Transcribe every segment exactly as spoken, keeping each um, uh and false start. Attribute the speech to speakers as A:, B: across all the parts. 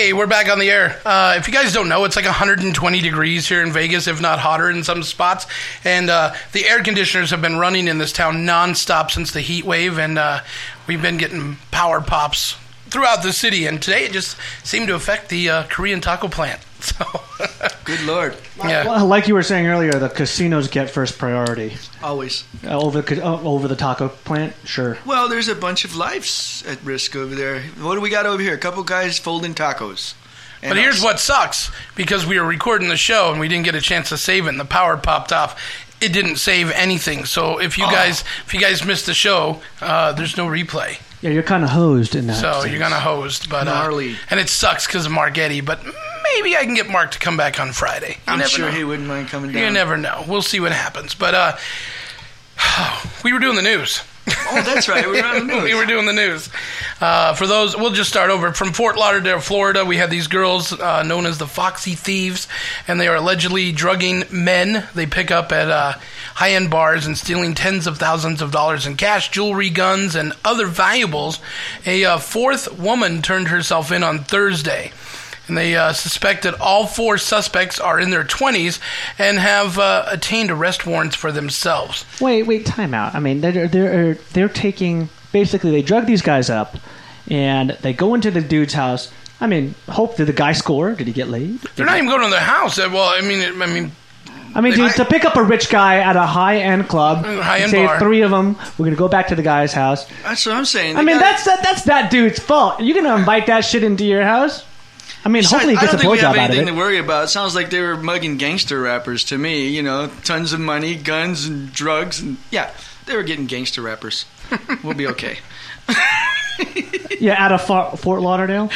A: Hey, we're back on the air. Uh, if you guys don't know, it's like one hundred twenty degrees here in Vegas, if not hotter in some spots. And uh, the air conditioners have been running in this town nonstop since the heat wave, and uh, we've been getting power pops throughout the city. And today it just seemed to affect the uh, Korean taco plant. So,
B: good Lord.
A: Yeah.
C: Well, like you were saying earlier, the casinos get first priority.
B: Always.
C: Uh, over, the, uh, over the taco plant? Sure.
B: Well, there's a bunch of lives at risk over there. What do we got over here? A couple guys folding tacos. And
A: but here's
B: us.
A: what sucks. Because we were recording the show and we didn't get a chance to save it and the power popped off, it didn't save anything. So if you
B: oh.
A: guys if you guys missed the show, uh, there's no replay.
C: Yeah, you're kind of hosed in that
A: So
C: sense.
A: you're kind of hosed. But, uh,
B: Gnarly.
A: and it sucks because of Margetti, but maybe I can get Mark to come back on Friday. You
B: I'm
A: never
B: sure
A: know.
B: he wouldn't mind coming down.
A: You never know. We'll see what happens. But uh, we were doing the news.
B: Oh, that's right. We were on the news.
A: we were doing the news. Uh, for those, we'll just start over. From Fort Lauderdale, Florida, we had these girls uh, known as the Foxy Thieves, and they are allegedly drugging men they pick up at uh, high-end bars and stealing tens of thousands of dollars in cash, jewelry, guns, and other valuables. A uh, fourth woman turned herself in on Thursday. And they uh, suspect that all four suspects are in their twenties and have uh, attained arrest warrants for themselves.
C: Wait, wait, time out. I mean, they're, they're, they're taking... Basically, they drug these guys up, and they go into the dude's house. I mean, hope, did the guy score? Did he get laid? Did
A: They're not
C: he...
A: even going to their house. Well, I mean, it, I mean...
C: I mean, to, to pick up a rich guy at a high-end club,
A: high-end
C: say
A: bar.
C: three of them, we're going to go back to the guy's house.
B: That's what I'm saying.
C: I
B: The
C: mean,
B: guy-
C: that's that, that's that dude's fault. You're going to invite that shit into your house? I mean,
B: Besides,
C: hopefully he gets
B: I
C: a
B: don't think we
C: blowjob
B: have
C: out of
B: anything
C: it.
B: to worry about. It sounds like they were mugging gangster rappers to me. You know, tons of money, guns, and drugs. And yeah, they were getting gangster rappers. We'll be okay.
C: Yeah, out of Fort, Fort Lauderdale?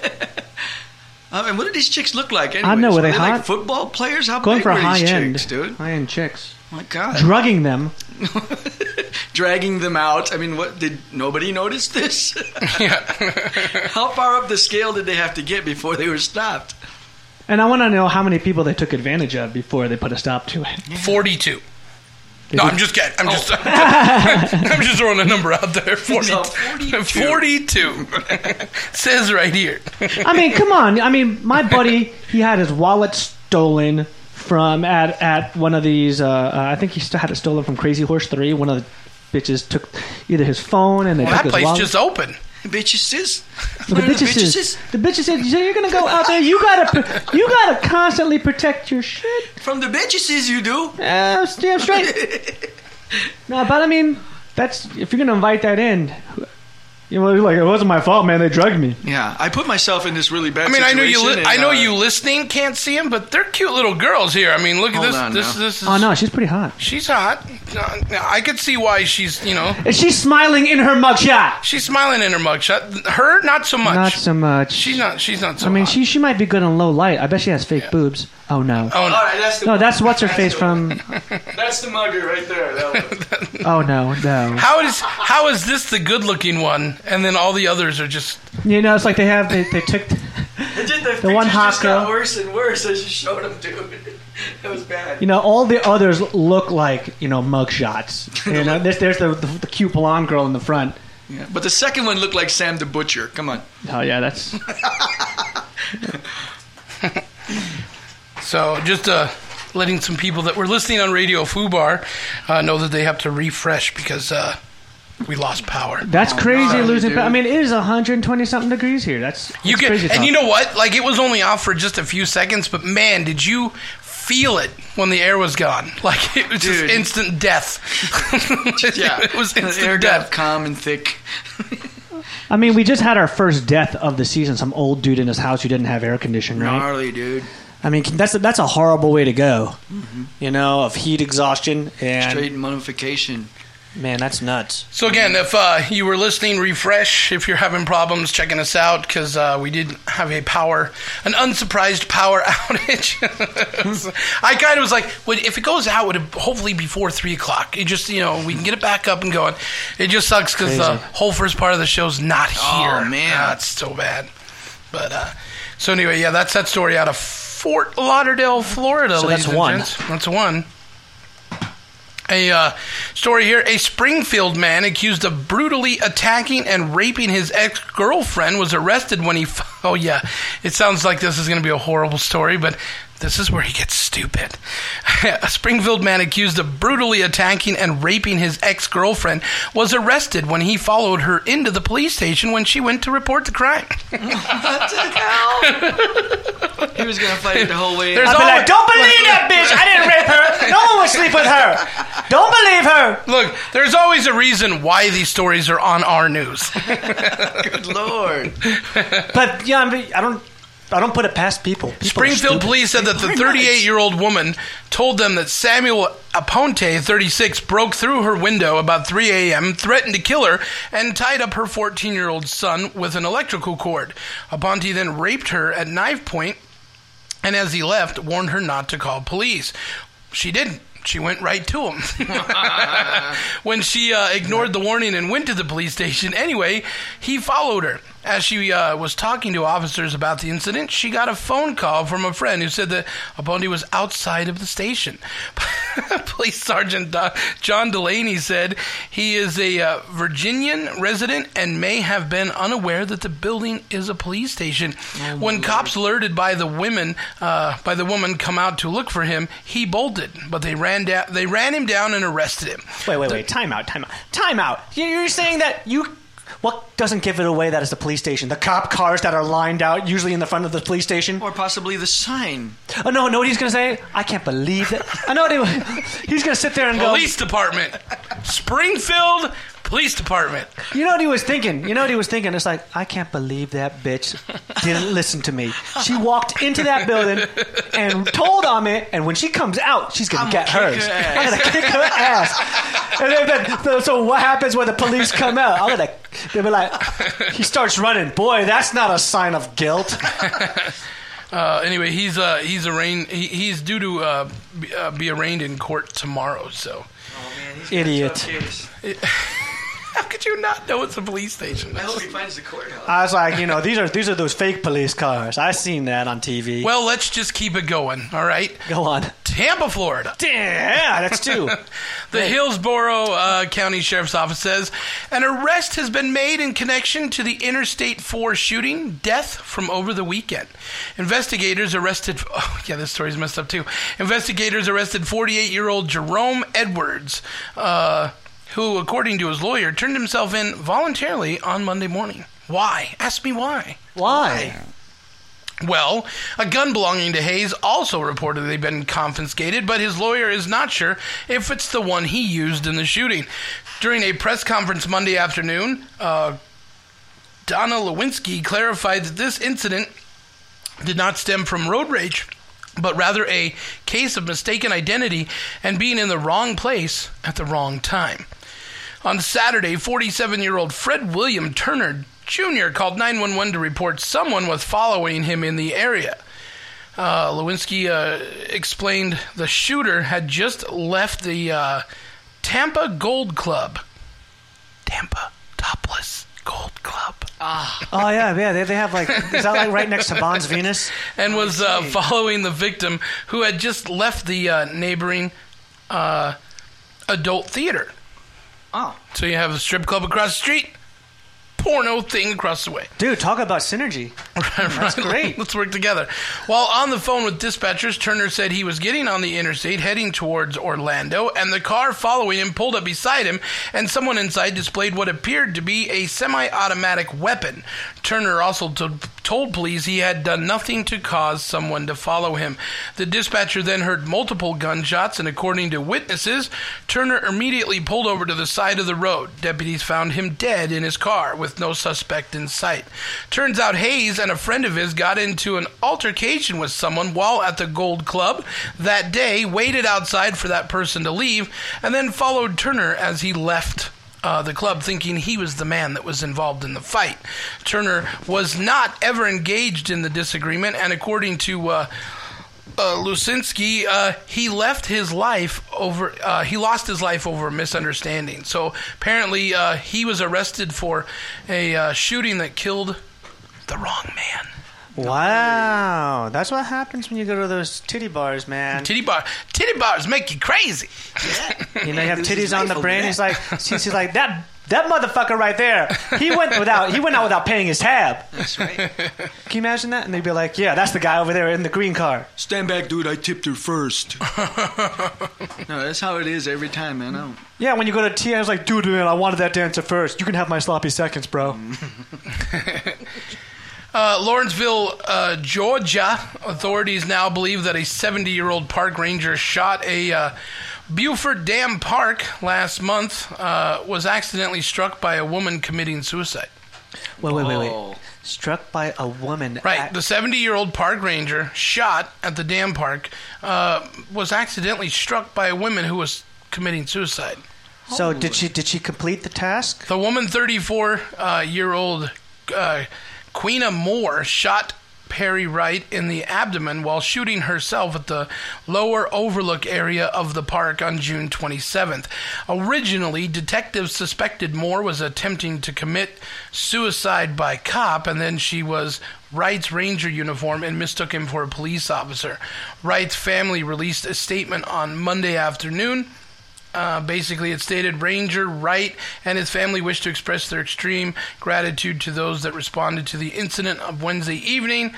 B: I mean, what did these chicks look like? Anyways?
C: I know, were they
B: like
C: hot?
B: football players? How
C: Going
B: big
C: for
B: were
C: high
B: these
C: end.
B: chicks, dude?
C: High end chicks.
B: Oh my God.
C: Drugging them.
B: Dragging them out. I mean, what did nobody notice this?
A: Yeah.
B: How far up the scale did they have to get before they were stopped?
C: And I want to know how many people they took advantage of before they put a stop to it.
A: forty-two.
C: They
A: No,
C: did-
A: I'm just kidding. I'm just I'm just throwing a number out there. forty,
B: So, forty-two.
A: forty-two. Says right here.
C: I mean, come on. I mean, my buddy, he had his wallet stolen from at at one of these. Uh, uh, I think he st- had it stolen from Crazy Horse three. One of the bitches took either his phone and they
A: Well,
C: took
A: that
C: his
A: place
C: wallet.
A: just open.
B: Bitches is.
C: But the bitches says, the bitches said, so you're gonna go out there. You gotta, pr- you gotta constantly protect your shit.
B: From the bitches is you do.
C: Uh, damn straight. No, but I mean, that's if you're gonna invite that in. You know, like it wasn't my fault, man. They drugged me.
B: Yeah, I put myself in this really bad
A: I mean, I know
B: situation.
A: you. Li-
B: and,
A: I know
B: uh,
A: you listening can't see them, but they're cute little girls here. I mean, look at
B: Hold
A: this.
B: on
A: This,
B: now.
A: this is.
C: Oh no, she's pretty hot.
A: She's hot. Uh, I could see why she's. You know,
C: And she's smiling in her mugshot.
A: she's smiling in her mugshot. Her, not so much.
C: Not so much.
A: She's not. She's not so.
C: I mean,
A: hot.
C: she she might be good in low light. I bet she has fake
A: Yeah.
C: boobs. Oh no.
A: Oh
B: All
A: no.
B: right, that's the
C: No, that's what's her
B: That's
C: face
B: the
C: from.
B: That's the mugger right there. That one.
C: Oh no, no.
A: How is how is this the good-looking one, and then all the others are just?
C: You know, it's like they have they, they took.
B: It did, the
C: The one
B: pictures just
C: hot
B: got
C: girl.
B: worse and worse as you showed them, dude. It was bad.
C: You know, all the others look like you know mug shots. You know, there's there's the, the the cute blonde girl in the front.
B: Yeah, but the second one looked like Sam the Butcher. Come on.
C: Oh yeah, that's.
A: So just uh, letting some people that were listening on Radio Fubar uh, know that they have to refresh because uh, we lost power.
C: That's
B: Oh,
C: crazy
B: no,
C: losing.
B: dude.
C: Pa- I mean, it is one hundred twenty something degrees here. That's,
A: You
C: that's
A: get,
C: crazy
A: and
C: talk.
A: you know what? Like it was only off for just a few seconds, but man, did you feel it when the air was gone? Like it was
B: Dude.
A: just instant death.
B: Yeah,
A: it was
B: the air
A: instant
B: got
A: death.
B: calm and thick.
C: I mean, we just had our first death of the season. Some old dude in his house who didn't have air conditioning, right?
B: Gnarly, dude.
C: I mean, that's a, that's a horrible way to go. You know, of heat exhaustion and
B: Straight mummification.
C: man, that's nuts.
A: So again, if uh, you were listening, refresh. If you're having problems checking us out, because uh, we did have a power, an unsurprised power outage. I kind of was like, would, if it goes out, would it hopefully before three o'clock? It just, you know, we can get it back up and going. It just sucks because the
C: Crazy.
A: whole first part of the show's not here.
B: Oh, man.
A: That's so bad. But uh, so anyway, yeah, that's that story out of Fort Lauderdale, Florida.
C: So
A: ladies
C: that's
A: and
C: one.
A: gents. That's one. A uh, story here. A Springfield man accused of brutally attacking and raping his ex-girlfriend was arrested when he... F- oh, yeah. It sounds like this is going to be a horrible story, but this is where he gets stupid. A Springfield man accused of brutally attacking and raping his ex-girlfriend was arrested when he followed her into the police station when she went to report the crime.
B: What the hell? He was going to fight it the whole way.
A: There's
C: I'd be
A: always-
C: like, don't believe that bitch! I didn't rape her! No one would sleep with her! Don't believe her!
A: Look, there's always a reason why these stories are on our news.
B: Good Lord.
C: But, yeah, I, mean, I don't... I don't put it past people. People are
A: Springfield
C: stupid.
A: police said that the thirty-eight-year-old woman told them that Samuel Aponte, thirty-six, broke through her window about three a.m., threatened to kill her, and tied up her fourteen-year-old son with an electrical cord. Aponte then raped her at knife point, and as he left, warned her not to call police. She didn't. She went right to him. When she uh, ignored the warning and went to the police station anyway, he followed her. As she uh, was talking to officers about the incident, she got a phone call from a friend who said that Aponte was outside of the station. Police Sergeant Do- John Delaney said he is a uh, Virginian resident and may have been unaware that the building is a police station. Oh, when Lord. Cops alerted by the women, uh, by the woman come out to look for him, he bolted, but they ran down. They ran him down and arrested him.
C: Wait, wait, wait! Time out! Time out! Time out! You're saying that you. What doesn't give it away that it's the police station? The cop cars that are lined out, usually in the front of the police station?
B: Or possibly the sign.
C: Oh, no, know what he's going to say? I can't believe that. I know what he, he's going to sit there and go...
A: Police Department. Springfield Police Department.
C: You know what he was thinking? You know what he was thinking? It's like, I can't believe that bitch didn't listen to me. She walked into that building and told on me, and when she comes out, she's going to get hers.
B: Her
C: I'm going to kick her ass. And then, then, so what happens when the police come out? I'm going to... They'll be like, he starts running. Boy, that's not a sign of guilt.
A: Uh, anyway, he's uh, he's arraigned. He, he's due to uh, be, uh, be arraigned in court tomorrow. So,
B: oh man, he's
C: idiot.
A: How could you not know it's a police station?
B: I hope he finds the courthouse.
C: I was like, you know, these are these are those fake police cars. I seen that on T V.
A: Well, let's just keep it going. All right.
C: Go on.
A: Tampa, Florida.
C: Yeah, that's two.
A: The Hillsborough uh, County Sheriff's Office says an arrest has been made in connection to the Interstate four shooting death from over the weekend. Investigators arrested... Oh, yeah, this story's messed up, too. Investigators arrested forty-eight-year-old Jerome Edwards, uh, who, according to his lawyer, turned himself in voluntarily on Monday morning. Why? Ask me why.
C: Why?
A: Well, a gun belonging to Hayes also reportedly been confiscated, but his lawyer is not sure if it's the one he used in the shooting. During a press conference Monday afternoon, uh, Donna Lewinsky clarified that this incident did not stem from road rage, but rather a case of mistaken identity and being in the wrong place at the wrong time. On Saturday, forty-seven-year-old Fred William Turner Junior called nine one one to report someone was following him in the area. Uh, Lewinsky uh, explained the shooter had just left the uh, Tampa Gold Club. Tampa Topless Gold Club.
B: Ah.
C: Oh, yeah, yeah. They, they have, like, is that, like, right next to Bond's Venus?
A: And was uh, following the victim who had just left the uh, neighboring uh, adult theater.
B: Oh.
A: So you have a strip club across the street, porno thing across the way.
C: Dude, talk about synergy. That's great.
A: Let's work together. While on the phone with dispatchers, Turner said he was getting on the interstate heading towards Orlando, and the car following him pulled up beside him, and someone inside displayed what appeared to be a semi-automatic weapon. Turner also t- told police he had done nothing to cause someone to follow him. The dispatcher then heard multiple gunshots, and according to witnesses, Turner immediately pulled over to the side of the road. Deputies found him dead in his car with no suspect in sight. Turns out Hayes and a friend of his got into an altercation with someone while at the Gold Club that day, waited outside for that person to leave, and then followed Turner as he left uh, the club, thinking he was the man that was involved in the fight. Turner was not ever engaged in the disagreement, and according to uh, Uh, Lucinski, uh, he left his life over, uh, he lost his life over a misunderstanding. So apparently uh, he was arrested for a uh, shooting that killed the wrong man.
C: Wow, that's what happens when you go to those titty bars, man.
A: Titty bar, titty bars make you crazy.
C: You know, you have
B: This is
C: titties on the
B: rifle,
C: brain.
B: man.
C: He's like, she's he's like that. That motherfucker right there. He went without. He went out without paying his tab.
B: That's right.
C: Can you imagine that? And they'd be like, "Yeah, that's the guy over there in the green car."
B: Stand back, dude. I tipped her first. No, that's how it is every time, man. I don't.
C: Yeah, when you go to T, I was like, "Dude, man, I wanted that dancer first. You can have my sloppy seconds, bro."
A: Uh, Lawrenceville, uh, Georgia, authorities now believe that a seventy-year-old park ranger shot a uh, Beaufort Dam Park last month, uh, was accidentally struck by a woman committing suicide.
C: Wait, wait, wait, wait.
B: Oh.
C: Struck by a woman.
A: Right,
C: at-
A: the seventy-year-old park ranger shot at the dam park uh, was accidentally struck by a woman who was committing suicide.
C: so did she did she complete the task?
A: The woman, thirty-four-year-old uh, Queena Moore, shot Perry Wright in the abdomen while shooting herself at the lower overlook area of the park on June twenty-seventh. Originally, detectives suspected Moore was attempting to commit suicide by cop, and then she was Wright's ranger uniform and mistook him for a police officer. Wright's family released a statement on Monday afternoon. Uh, basically, it stated Ranger Wright and his family wish to express their extreme gratitude to those that responded to the incident of Wednesday evening.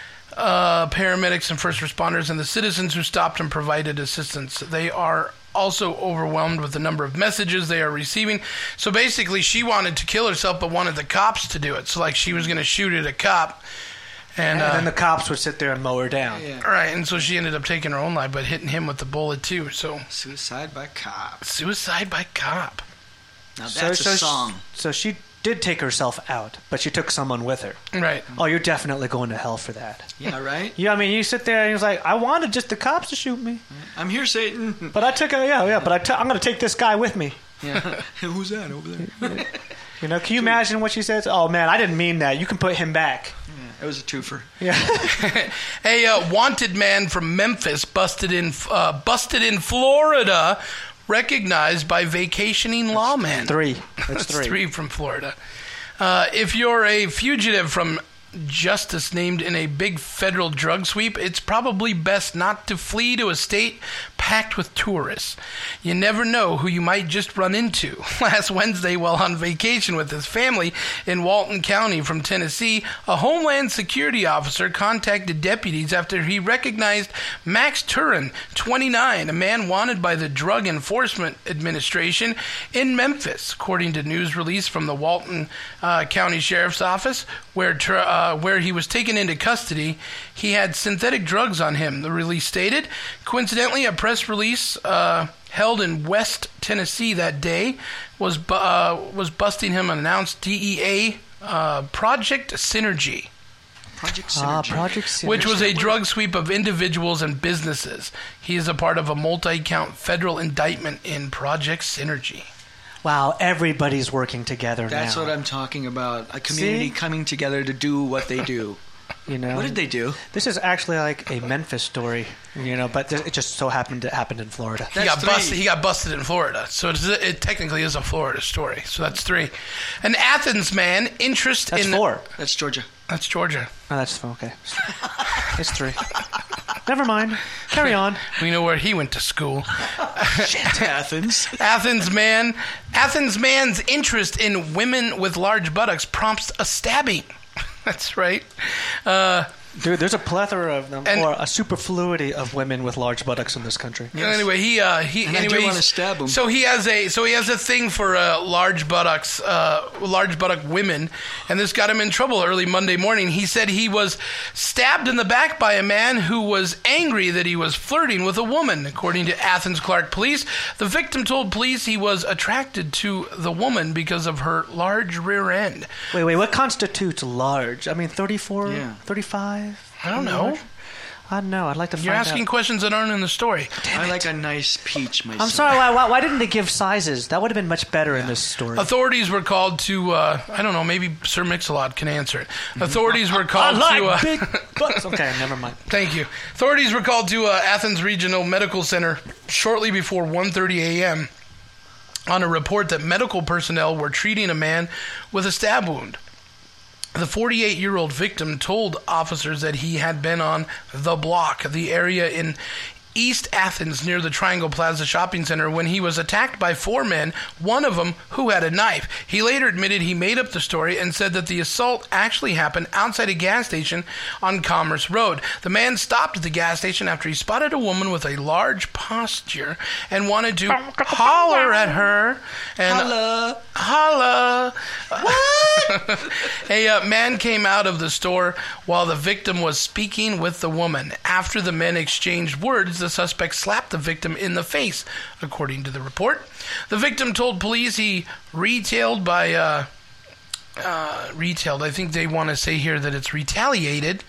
A: Uh, paramedics and first responders and the citizens who stopped and provided assistance. They are also overwhelmed with the number of messages they are receiving. So basically, she wanted to kill herself but wanted the cops to do it. So like she was going to shoot at a cop. And,
C: And
A: uh,
C: then the cops would sit there and mow her down.
B: Yeah.
A: right, and so she ended up taking her own life, but hitting him with the bullet too. So
B: Suicide by cop.
A: suicide by cop.
B: Now
C: So-
B: that's
C: so
B: a
C: she-
B: song.
C: So she did take herself out, but she took someone with her.
A: Right.
C: Oh, you're definitely going to hell for that.
B: Yeah, right?
C: Yeah, I mean, you sit there and he's like, I wanted just the cops to shoot me,
B: I'm here, Satan.
C: but I took a yeah, yeah, but I t- I'm going to take this guy with me.
B: Yeah. Who's that over there?
C: You know, can you imagine what she says? Oh man, I didn't mean that. You can put him back.
B: It was a twofer.
C: Yeah.
A: A uh, wanted man from Memphis busted in uh, busted in Florida, recognized by vacationing lawmen.
C: Three. That's
A: That's
C: three.
A: three from Florida. Uh, if you're a fugitive from justice named in a big federal drug sweep, it's probably best not to flee to a state packed with tourists. You never know who you might just run into. Last Wednesday, while on vacation with his family in Walton County from Tennessee, a Homeland Security officer contacted deputies after he recognized Max Turin, twenty-nine, a man wanted by the Drug Enforcement Administration in Memphis, according to news release from the Walton uh, County Sheriff's Office, where Tur- uh, where he was taken into custody. He had synthetic drugs on him, the release stated. Coincidentally, a press release uh, held in West Tennessee that day was bu- uh, was busting him and announced D E A uh, Project Synergy,
B: Project Synergy.
C: Ah, Project Synergy.
A: which was a drug sweep of individuals and businesses. He is a part of a multi-count federal indictment in Project Synergy.
C: Wow, everybody's working together
B: That's
C: now.
B: what I'm talking about. A community
C: See?
B: coming together to do what they do.
C: You know,
B: What did they do?
C: This is actually like a Memphis story, you know, but th- it just so happened it happened in Florida.
A: He
B: That's
A: got
B: three.
A: busted. He got busted in Florida, so it's, it technically is a Florida story. So that's three. An Athens man interest
C: That's
A: in
C: four.
B: That's Georgia.
A: That's Georgia.
C: Oh, that's okay. It's three. Never mind. Carry on.
A: We know where he went to school.
B: Athens.
A: Athens man. Athens man's interest in women with large buttocks prompts a stabbing. That's right. Uh,
C: Dude, there's a plethora of them,
A: And-
C: or a superfluity of women with large buttocks in this country.
A: Anyway, he uh, he
B: And I do
A: anyway,
B: wanna
A: he's-
B: stab him.
A: So he has a so he has a thing for uh, large buttocks, uh, large buttock women, and this got him in trouble early Monday morning. He said he was stabbed in the back by a man who was angry that he was flirting with a woman. According to Athens Clark Police, the victim told police he was attracted to the woman because of her large rear end.
C: Wait, wait, what constitutes large? I mean, thirty-four,
B: Yeah.
C: thirty-five?
A: I don't know.
C: I don't know. I'd like to find
A: You're asking
C: out.
A: questions that aren't in the story.
B: I like a nice peach myself.
C: I'm sorry, why, why, why didn't they give sizes? That would have been much better in this story.
A: Authorities were called to, uh, I don't know, maybe Sir Mix-a-Lot can answer it. Authorities were called to... Uh,
C: big butts. Okay, never mind.
A: Thank you. Authorities were called to uh, Athens Regional Medical Center shortly before one thirty a.m. on a report that medical personnel were treating a man with a stab wound. The forty-eight-year-old victim told officers that he had been on the block, the area in East Athens near the Triangle Plaza Shopping Center, when he was attacked by four men, one of them who had a knife. He later admitted he made up the story and said that the assault actually happened outside a gas station on Commerce Road. The man stopped at the gas station after he spotted a woman with a large posture and wanted to holler at her. And
B: Holla.
A: Holla. What? A uh, man came out of the store while the victim was speaking with the woman. After the men exchanged words, the suspect slapped the victim in the face, according to the report. The victim told police he retailed by... Uh, Uh, retailed. I think they want to say here that it's retaliated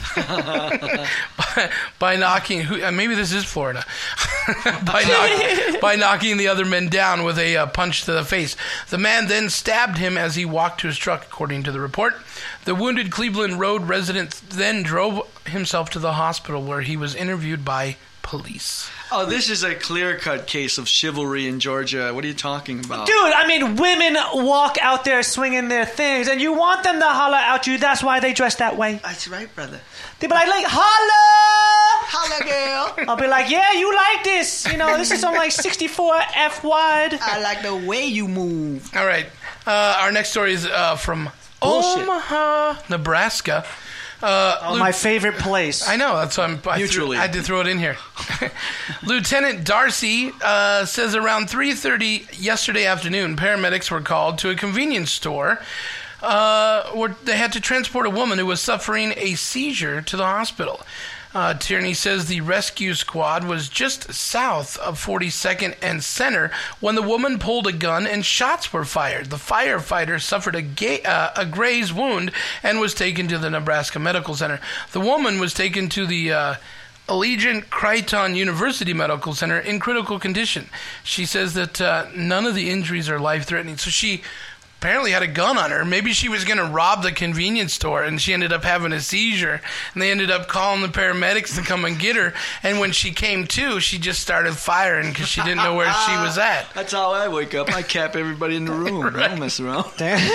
A: by, by knocking. Who, uh, maybe this is Florida. by, knock, by knocking the other men down with a uh, punch to the face. The man then stabbed him as he walked to his truck, according to the report. The wounded Cleveland Road resident then drove himself to the hospital, where he was interviewed by police.
B: Oh, this is a clear-cut case of chivalry in Georgia. What are you talking about?
C: Dude, I mean, women walk out there swinging their things, and you want them to holler at you. That's why they dress that way.
B: That's right, brother.
C: They be like, like holla!
B: Holla, girl.
C: I'll be like, yeah, you like this. You know, this is on like sixty-four F wide.
B: I like the way you move.
A: All right. Uh, our next story is uh, from
C: Bullshit.
A: Omaha, Nebraska. Uh,
C: Oh, my favorite place.
A: I know, that's why I'm, I,
B: Mutually.
A: threw, I had to throw it in here. Lieutenant Darcy uh, says around three thirty yesterday afternoon, paramedics were called to a convenience store uh, where they had to transport a woman who was suffering a seizure to the hospital. Uh, Tierney says the rescue squad was just south of forty-second and Center when the woman pulled a gun and shots were fired. The firefighter suffered a, ga- uh, a graze wound and was taken to the Nebraska Medical Center. The woman was taken to the uh, Allegiant Creighton University Medical Center in critical condition. She says that uh, none of the injuries are life-threatening. So she apparently had a gun on her. Maybe she was going to rob the convenience store, and she ended up having a seizure. And they ended up calling the paramedics to come and get her. And when she came to, she just started firing because she didn't know where she was at.
B: That's how I wake up. I cap everybody in the room. I don't mess around.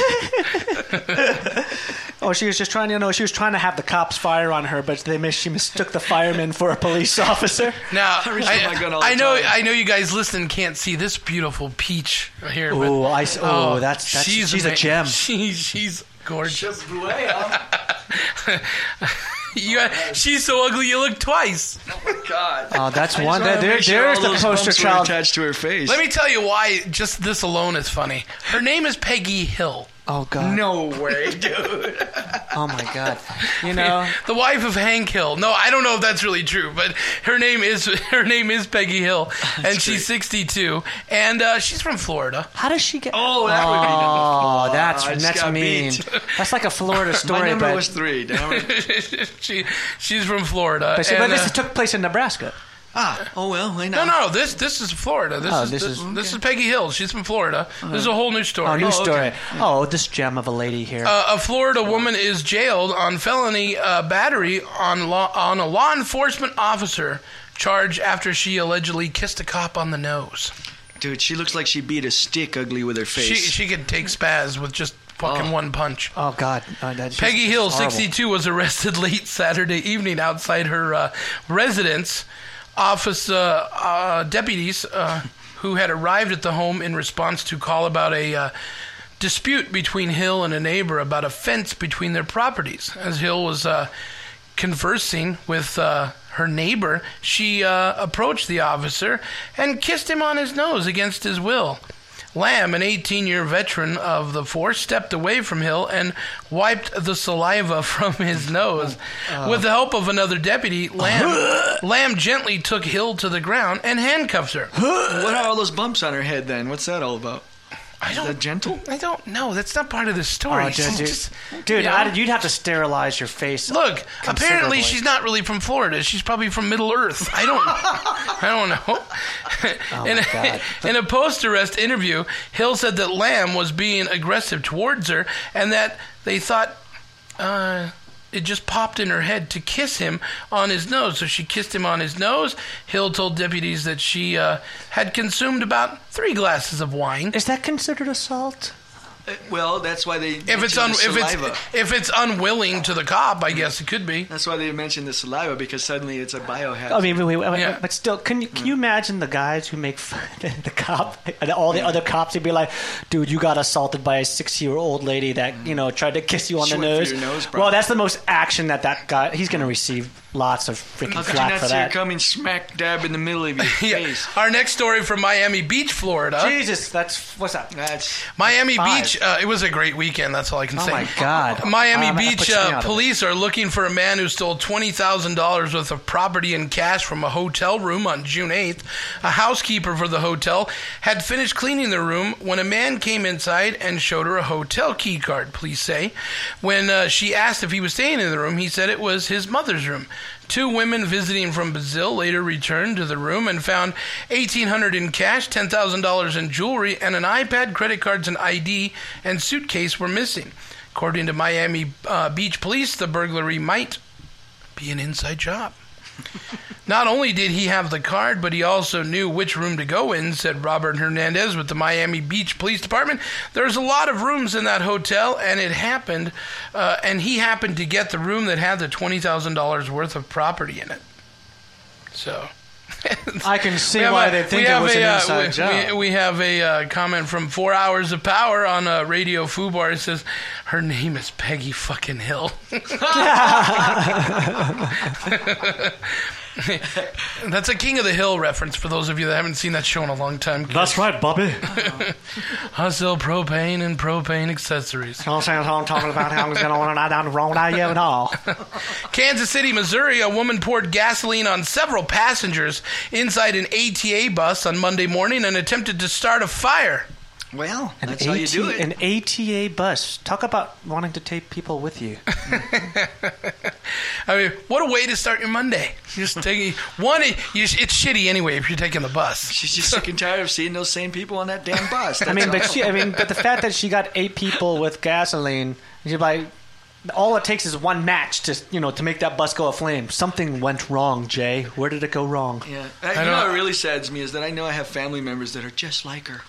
C: Oh, she was just trying, you know, she was trying to have the cops fire on her, but they mis- she mistook the fireman for a police officer.
A: Now,
B: I reach for my gun all
A: I,
B: the
A: I know,
B: time.
A: I know you guys listening can't see this beautiful peach right here. but-
C: Oh, I s- oh, that's- that's- she's a
A: ama-
C: gem.
A: She, she's gorgeous.
B: Just way up.
A: You got, she's so ugly you look twice.
B: Oh, my God.
C: Oh, that's
B: I
C: one.
B: just wanna
C: There,
B: make sure
C: there's
B: all
C: the
B: those
C: poster
B: bumps were
C: child.
B: attached to her face.
A: Let me tell you why just this alone is funny. Her name is Peggy Hill.
C: Oh God.
B: No way, dude.
C: Oh my God. You know.
A: The wife of Hank Hill. No, I don't know if that's really true, but her name is her name is Peggy Hill, and she's sixty-two, and uh, she's from Florida.
C: How does she get?
B: Oh, that would be
C: Oh, that's
B: I just
C: that's
B: got
C: mean.
B: beat.
C: That's like a Florida story,
B: My number
C: but
B: was three. Damn it.
A: she she's from Florida.
C: but, see,
A: and,
C: but this
A: uh,
C: took place in Nebraska.
B: Ah, oh well, I
A: no,
B: know.
A: no, this this is Florida. This
C: Oh,
A: is
C: this
A: this,
C: is-
A: this is Peggy Hill. She's from Florida. This is a whole new story.
C: Oh, new
B: okay.
C: story. Oh, this gem of a lady here.
A: Uh, a Florida woman is jailed on felony uh, battery on law, on a law enforcement officer charged after she allegedly kissed a cop on the nose.
B: Dude, she looks like she beat a stick ugly with her face.
A: She she could take spaz with just fucking
B: Oh.
A: one punch.
C: oh God. Uh, that- she's-
A: Peggy Hill,
C: horrible.
A: sixty-two, was arrested late Saturday evening outside her uh, residence. Office uh, uh, deputies uh, who had arrived at the home in response to call about a uh, dispute between Hill and a neighbor about a fence between their properties. As Hill was uh, conversing with uh, her neighbor, she uh, approached the officer and kissed him on his nose against his will. Lamb, an eighteen-year veteran of the force, stepped away from Hill and wiped the saliva from his nose.
C: Uh.
A: With the help of another deputy, Lamb, Lamb gently took Hill to the ground and handcuffed her.
B: What are all those bumps on her head then? What's that all about?
A: I
B: Is
A: don't,
B: that gentle?
A: I don't know. That's not part of the story.
C: Oh, dude,
A: She's
C: dude,
A: just-
C: dude
A: you know?
C: I- you'd have to sterilize your face.
A: Look, apparently
C: considerably.
A: she's not really from Florida. She's probably from Middle Earth. I don't I don't know.
C: Oh,
A: in,
C: my God.
A: a, in a post-arrest interview, Hill said that Lamb was being aggressive towards her and that they thought uh, it just popped in her head to kiss him on his nose. So she kissed him on his nose. Hill told deputies that she uh, had consumed about three glasses of wine.
C: Is that considered assault?
B: Uh, well, that's why they
A: If it's un-
B: the
A: if
B: saliva.
A: it's if it's unwilling to the cop, I guess it could be.
B: That's why they mentioned the saliva, because suddenly it's a biohazard.
C: I mean, wait, wait, wait,
A: Yeah.
C: but still, can you can you imagine the guys who make fun of the cop and all the other cops? Would be like, "Dude, you got assaulted by a six-year-old lady that you know tried to kiss you on
B: She
C: the
B: went for
C: nose."
B: your nose, bro.
C: Well, that's the most action that that guy. He's going to receive lots of freaking
B: How could you
C: flack
B: not
C: for
B: see her
C: that.
B: coming smack dab in the middle of your
A: Yeah.
B: face?
A: Our next story from Miami Beach, Florida.
C: Jesus, that's what's that?
B: That's
A: Miami
C: Five.
A: Beach. Uh, it was a great weekend. That's all I can
C: Oh
A: say.
C: my God.
A: Miami
C: Um, that
A: Beach
C: puts me out
A: uh,
C: of it.
A: police are looking for a man who stole twenty thousand dollars worth of property and cash from a hotel room on June eighth. A housekeeper for the hotel had finished cleaning the room when a man came inside and showed her a hotel key card, police say. When uh, she asked if he was staying in the room, he said it was his mother's room. Two women visiting from Brazil later returned to the room and found eighteen hundred dollars in cash, ten thousand dollars in jewelry, and an iPad, credit cards, and I D and suitcase were missing. According to Miami uh, Beach Police, the burglary might be an inside job. Not only did he have the card, but he also knew which room to go in, said Robert Hernandez with the Miami Beach Police Department. There's a lot of rooms in that hotel, and it happened, uh, and he happened to get the room that had the twenty thousand dollars worth of property in it. So...
C: I can see
A: We have
C: why
A: a-
C: they think
A: we
C: it
A: have
C: was
A: a,
C: an
A: uh,
C: inside
A: we,
C: job.
A: We, we have a uh, comment from Four Hours of Power on uh, Radio Fubar. It says, her name is Peggy fucking Hill. That's a King of the Hill reference for those of you that haven't seen that show in a long time.
C: That's right, Bobby.
A: I sell propane and propane accessories.
C: I'm talking about how it's going on and down the wrong idea at all.
A: Kansas City, Missouri, a woman poured gasoline on several passengers inside an A T A bus on Monday morning and attempted to start a fire.
B: well,
C: An
B: that's how you do it.
C: An A T A bus. Talk about wanting to take people with you.
A: I mean, what a way to start your Monday. You're just taking one. It, you, it's shitty anyway if you're taking the bus.
B: She's just sick and tired of seeing those same people on that damn bus.
C: I mean,
B: That's
C: but she, I mean, but the fact that she got eight people with gasoline, she's like, all it takes is one match to, you know, to make that bus go aflame. Something went wrong, Jay. Where did it go wrong?
B: yeah. I, you
A: I
B: know
A: don't-
B: what really saddens me is that I know I have family members that are just like her.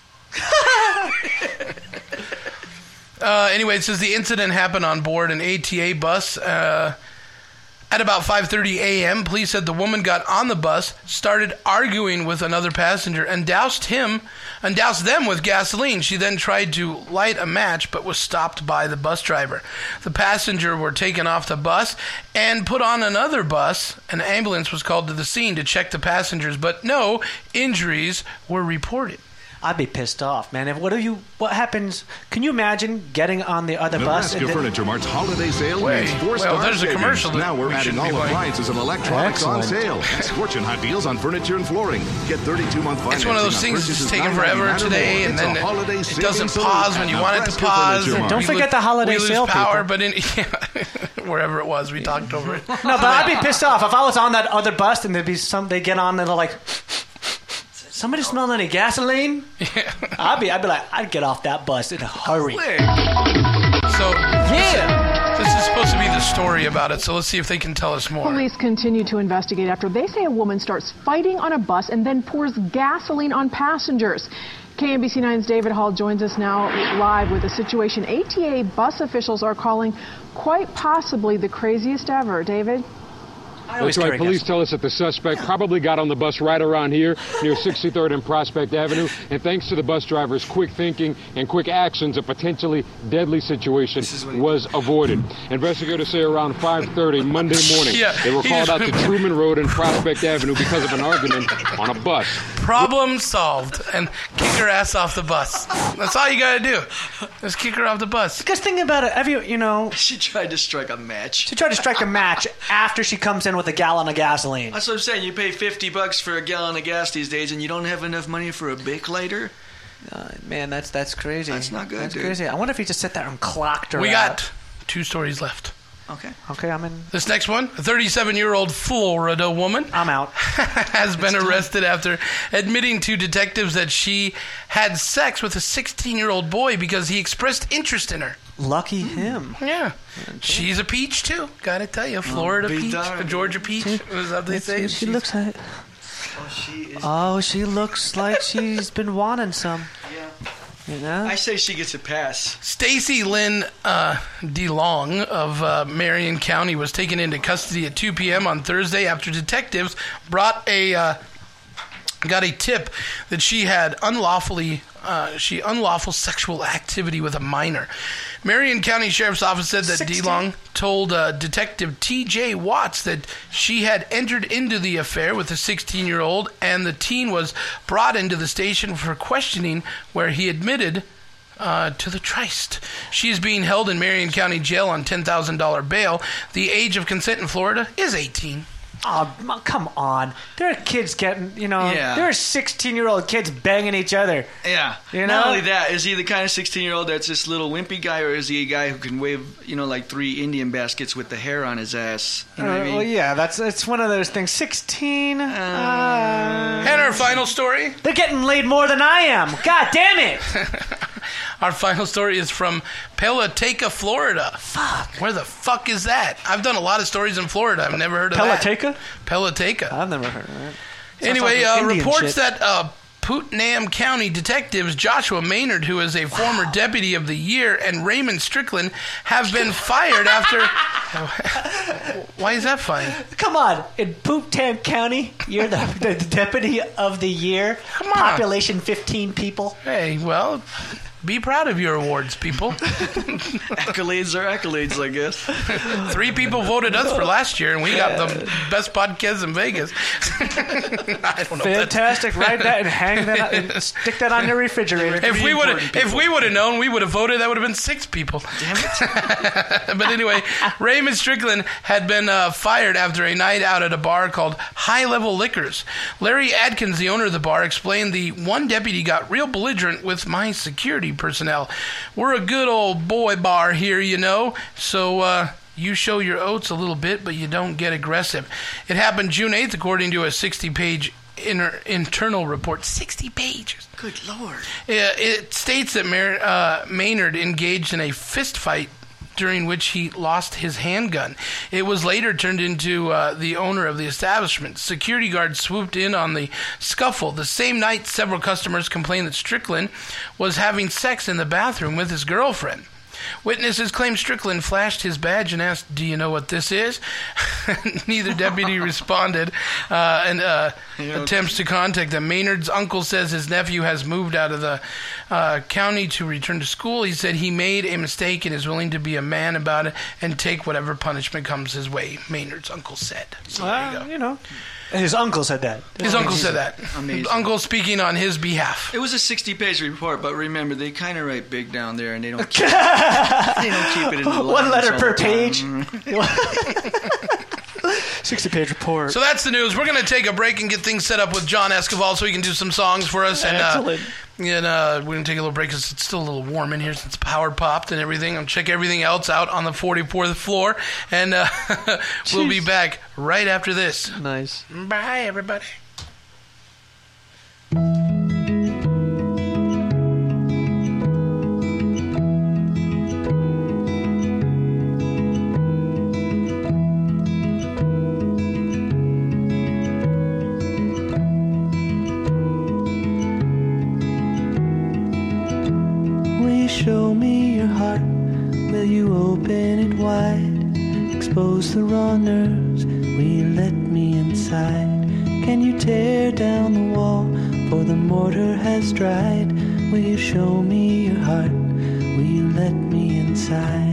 A: Uh, anyway, it says the incident happened on board an A T A bus. Uh, at about five thirty a.m., police said the woman got on the bus, started arguing with another passenger, and doused him and doused them with gasoline. She then tried to light a match, but was stopped by the bus driver. The passenger were taken off the bus and put on another bus. An ambulance was called to the scene to check the passengers, but no injuries were reported.
C: I'd be pissed off, man. If, what do you? What happens? Can you imagine getting on the other bus?
D: Nebraska
C: and then-
D: Furniture Mart's holiday sale
A: Wait,
D: means four
A: well,
D: star
A: there's a
D: savings.
A: commercial that
D: Now we're
A: we
D: adding
A: should
D: all
A: be playing.
D: appliances and electronics on
C: Excellent.
D: sale. Scorching hot deals on furniture and flooring. Get thirty-two month financing.
A: It's one of those
D: on
A: things that's
D: purchases
A: taking
D: nine
A: forever
D: ninety-nine or
A: today,
D: more.
A: and
D: It's
A: then
D: a
A: it,
D: holiday
A: it
D: savings
A: doesn't
D: sale
A: pause
D: at
A: when you want it to
D: Nebraska
A: pause.
D: Furniture Mart.
C: Don't
A: We
C: forget
A: lose-
C: the holiday
A: we lose
C: sale,
A: power,
C: people.
A: but in yeah, wherever it was, we talked over it.
C: No, but I'd be pissed off if I was on that other bus and there'd be some. They get on and they're like, somebody smell any gasoline? I'd be, I'd be like, I'd get off that bus in a hurry.
A: So
C: Yeah.
A: this is supposed to be the story about it. So let's see if they can tell us more.
E: Police continue to investigate after they say a woman starts fighting on a bus and then pours gasoline on passengers. K M B C nine's David Hall joins us now live with a situation A T A bus officials are calling quite possibly the craziest ever. David?
C: I always
F: That's right.
C: carry
F: Police
C: gasoline.
F: tell us that the suspect probably got on the bus right around here near sixty-third and Prospect Avenue. And thanks to the bus driver's quick thinking and quick actions, a potentially deadly situation was avoided. Investigators say around five thirty Monday morning,
A: Yeah,
F: they were
A: he
F: called
A: just-
F: out to Truman Road and Prospect Avenue because of an argument on a bus.
A: Problem solved, and kick her ass off the bus. That's all you gotta do. Just kick her off the bus.
C: Because think about it, have you, you know,
B: She tried to strike a match.
C: she tried to strike a match after she comes in with a gallon of gasoline.
B: That's what I'm saying. You pay fifty bucks for a gallon of gas these days, and you don't have enough money for a Bic lighter.
C: Uh, man, that's that's crazy.
B: That's not good,
C: That's
B: dude.
C: crazy. I wonder if he just sat there and clocked her
A: We
C: out.
A: got two stories left.
B: Okay.
C: Okay, I'm in.
A: This next one, a thirty-seven-year-old Florida woman
C: I'm out.
A: has been arrested after admitting to detectives that she had sex with a sixteen-year-old boy because he expressed interest in her.
C: Lucky him.
A: Yeah. She's a peach, too. Gotta tell you. Florida
B: be
A: peach.
B: darned.
A: A Georgia peach. Is that what they say?
C: She
A: She's-
C: looks like.
B: Oh, she is.
C: Oh, she looks like she's been wanting some. You know?
B: I say she gets a pass.
A: Stacy Lynn uh, DeLong of uh, Marion County was taken into custody at two p.m. on Thursday after detectives brought a uh, got a tip that she had unlawfully uh, she unlawful sexual activity with a minor. Marion County Sheriff's Office said that DeLong told uh, Detective T J Watts that she had entered into the affair with a sixteen-year-old, and the teen was brought into the station for questioning, where he admitted uh, to the tryst. She is being held in Marion County Jail on ten thousand dollars bail. The age of consent in Florida is eighteen.
C: Oh, come on. There are kids getting, you know,
B: Yeah.
C: there are sixteen-year-old kids banging each other.
B: Yeah.
C: You
B: Not
C: know?
B: only that, is he the kind of sixteen-year-old that's this little wimpy guy, or is he a guy who can wave, you know, like three Indian baskets with the hair on his ass? You know what I
C: Uh,
B: mean?
C: well, yeah, that's it's one of those things. sixteen. Uh,
A: And our final story.
C: they're getting laid more than I am. God damn it.
A: Our final story is from Peleteca, Florida.
C: Fuck.
A: Where the fuck is that? I've done a lot of stories in Florida. I've never heard of
C: Peleteca?
A: that. Peleteca.
C: I've never heard of that. Sounds
A: Anyway,
C: like
A: uh,
C: Indian
A: reports
C: shit.
A: that uh, Putnam County detectives Joshua Maynard, who is a former deputy of the year, and Raymond Strickland have been fired after... Why is that funny?
C: Come on, in Pootown County, you're the, the deputy of the year.
A: Come on.
C: Population fifteen people.
A: Hey, well... Be proud of your awards, people.
B: Accolades are accolades, I guess.
A: Three people voted us for last year, and we got the best podcast in Vegas. I don't know. if that's-
C: Fantastic. Write that and hang that up and stick that on your refrigerator.
A: If we would
B: important
A: have, if we would have known, we would have voted. That would have been six people.
B: Damn it.
A: But anyway, Raymond Strickland had been uh, fired after a night out at a bar called High Level Liquors. Larry Adkins, the owner of the bar, explained the one deputy got real belligerent with my security personnel. We're a good old boy bar here, you know, so uh, you show your oats a little bit, but you don't get aggressive. It happened June eighth, according to a sixty-page inter- internal report. sixty pages.
B: Good Lord.
A: Uh, it states that Mar- uh, Maynard engaged in a fist fight during which he lost his handgun. It was later turned into uh, the owner of the establishment. Security guards swooped in on the scuffle. The same night, several customers complained that Strickland was having sex in the bathroom with his girlfriend. Witnesses claim Strickland flashed his badge and asked, "Do you know what this is?" Neither deputy responded. Uh, and uh, attempts to contact them. Maynard's uncle says his nephew has moved out of the uh, county to return to school. He said he made a mistake and is willing to be a man about it and take whatever punishment comes his way. Maynard's uncle said. So there you
C: Well,
A: go.
C: you know. His uncle said that.
A: His uncle said that.
B: Amazing.
A: Uncle speaking on his behalf.
B: It was a sixty-page report, but remember, they kind of write big down there, and they don't keep, they don't keep it in the
C: One
B: lines
C: letter
B: all
C: per
B: the time.
C: page. sixty-page report.
A: So that's the news. We're going to take a break and get things set up with John Escoval so he can do some songs for us. And,
C: Excellent.
A: Uh, and uh, we're going to take a little break because it's still a little warm in here since power popped and everything. I'll check everything else out on the forty-fourth floor. And uh, we'll be
C: Jeez.
A: back right after this.
C: Nice.
A: Bye, everybody.
G: Will you show me your heart? Will you open it wide? Expose the raw nerves? Will you let me inside? Can you tear down the wall? For the mortar has dried. Will you show me your heart? Will you let me inside?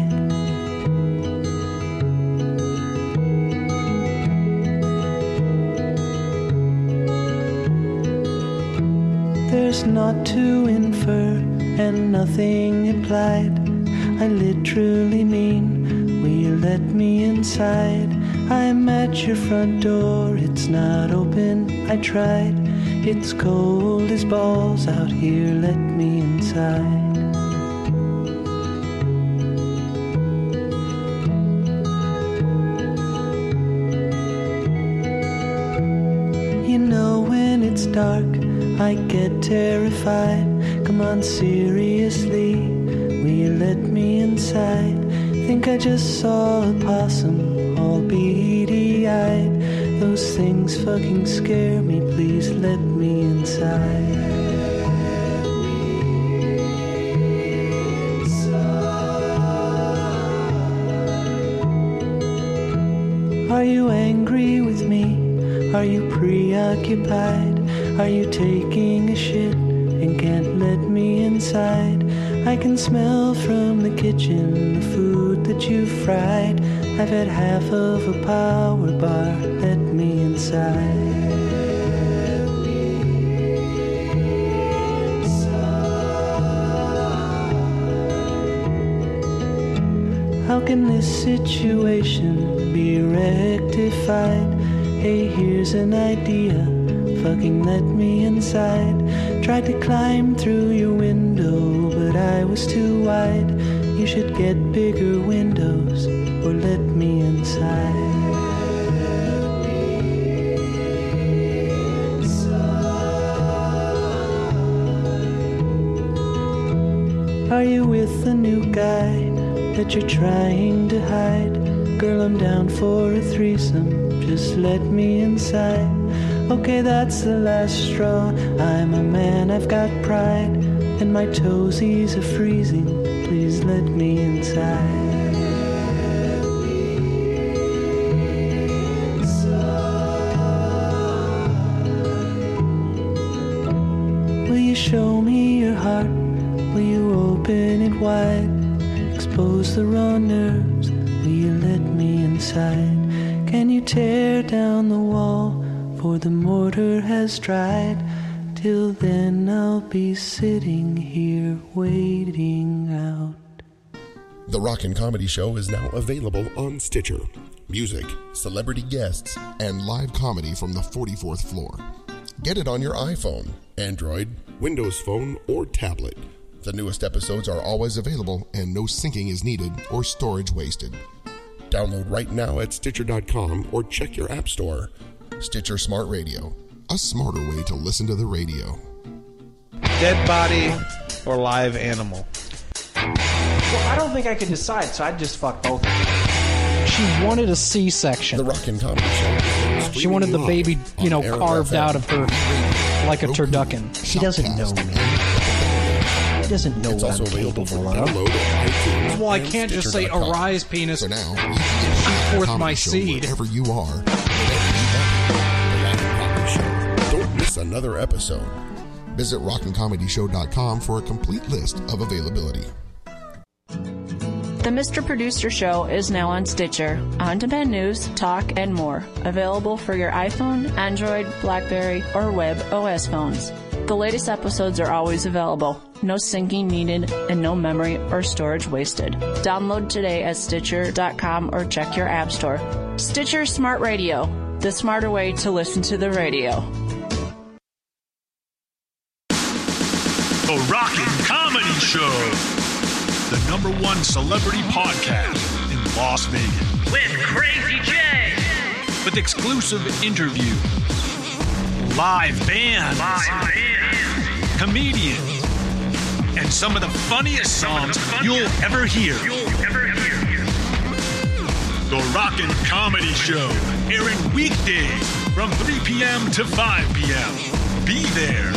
G: There's not to infer and nothing implied. I literally mean, will you let me inside? I'm at your front door, it's not open, I tried. It's cold as balls out here, let me inside. You know when it's dark, I get terrified. Come on, seriously, will you let me inside? Think I just saw a possum, all beady-eyed. Those things fucking scare me, please let me inside. Are you angry with me? Are you preoccupied? Are you taking a shit and can't let me inside? I can smell from the kitchen the food that you fried. I've had half of a power bar, let me inside. How can this situation be rectified? Hey, here's an idea, fucking let me inside. Tried to climb through your window, but I was too wide. You should get bigger windows, or let me inside. Are you with a new guy that you're trying to hide? Girl, I'm down for a threesome, just let me inside. Okay, that's the last straw. I'm a man, I've got pride, and my toesies are freezing. Please let me inside. Will you show me your heart? Will you open it wide? Expose the raw nerves. Will you let me inside? Can you tear down the wall? For the mortar has dried. Till then I'll be sitting here waiting out.
H: The Rockin' Comedy Show is now available on Stitcher. Music, celebrity guests, and live comedy from the forty-fourth floor. Get it on your iPhone, Android, Windows Phone, or tablet. The newest episodes are always available and no syncing is needed or storage wasted. Download right now at Stitcher dot com or check your app store. Stitcher Smart Radio, a smarter way to listen to the radio.
I: Dead body or live animal?
C: Well, I don't think I could decide, so I'd just fuck both of them.
J: She wanted a C-section.
H: The Rockin' Comedy Show.
J: She wanted the baby, you know, carved out of her like a turducken.
K: She doesn't know me. She doesn't know
H: It's
K: what
H: also
K: I'm
H: available for
K: capable of.
H: download on iTunes.
J: Well, I
H: and
J: can't just say
H: Stitcher dot com.
J: arise, penis.
H: So now, you can get
J: forth
H: the
J: my
H: Comedy Show
J: seed.
H: wherever you are. The Rockin' Comedy Show. Don't miss another episode. Visit rockin comedy show dot com for a complete list of availability.
L: The Mister Producer Show is now on Stitcher, on-demand news, talk, and more. Available for your iPhone, Android, BlackBerry, or web O S phones. The latest episodes are always available. No syncing needed and no memory or storage wasted. Download today at Stitcher dot com or check your app store. Stitcher Smart Radio, the smarter way to listen to the radio.
M: The Rockin' Comedy Show. The number one celebrity podcast in Las Vegas.
N: With Crazy J.
M: With exclusive interviews, live bands,
N: Live bands.
M: comedians, and some of the funniest songs the funniest you'll ever hear.
N: You'll ever hear.
M: The Rockin' Comedy Show, airing weekdays from three p.m. to five p.m. Be there.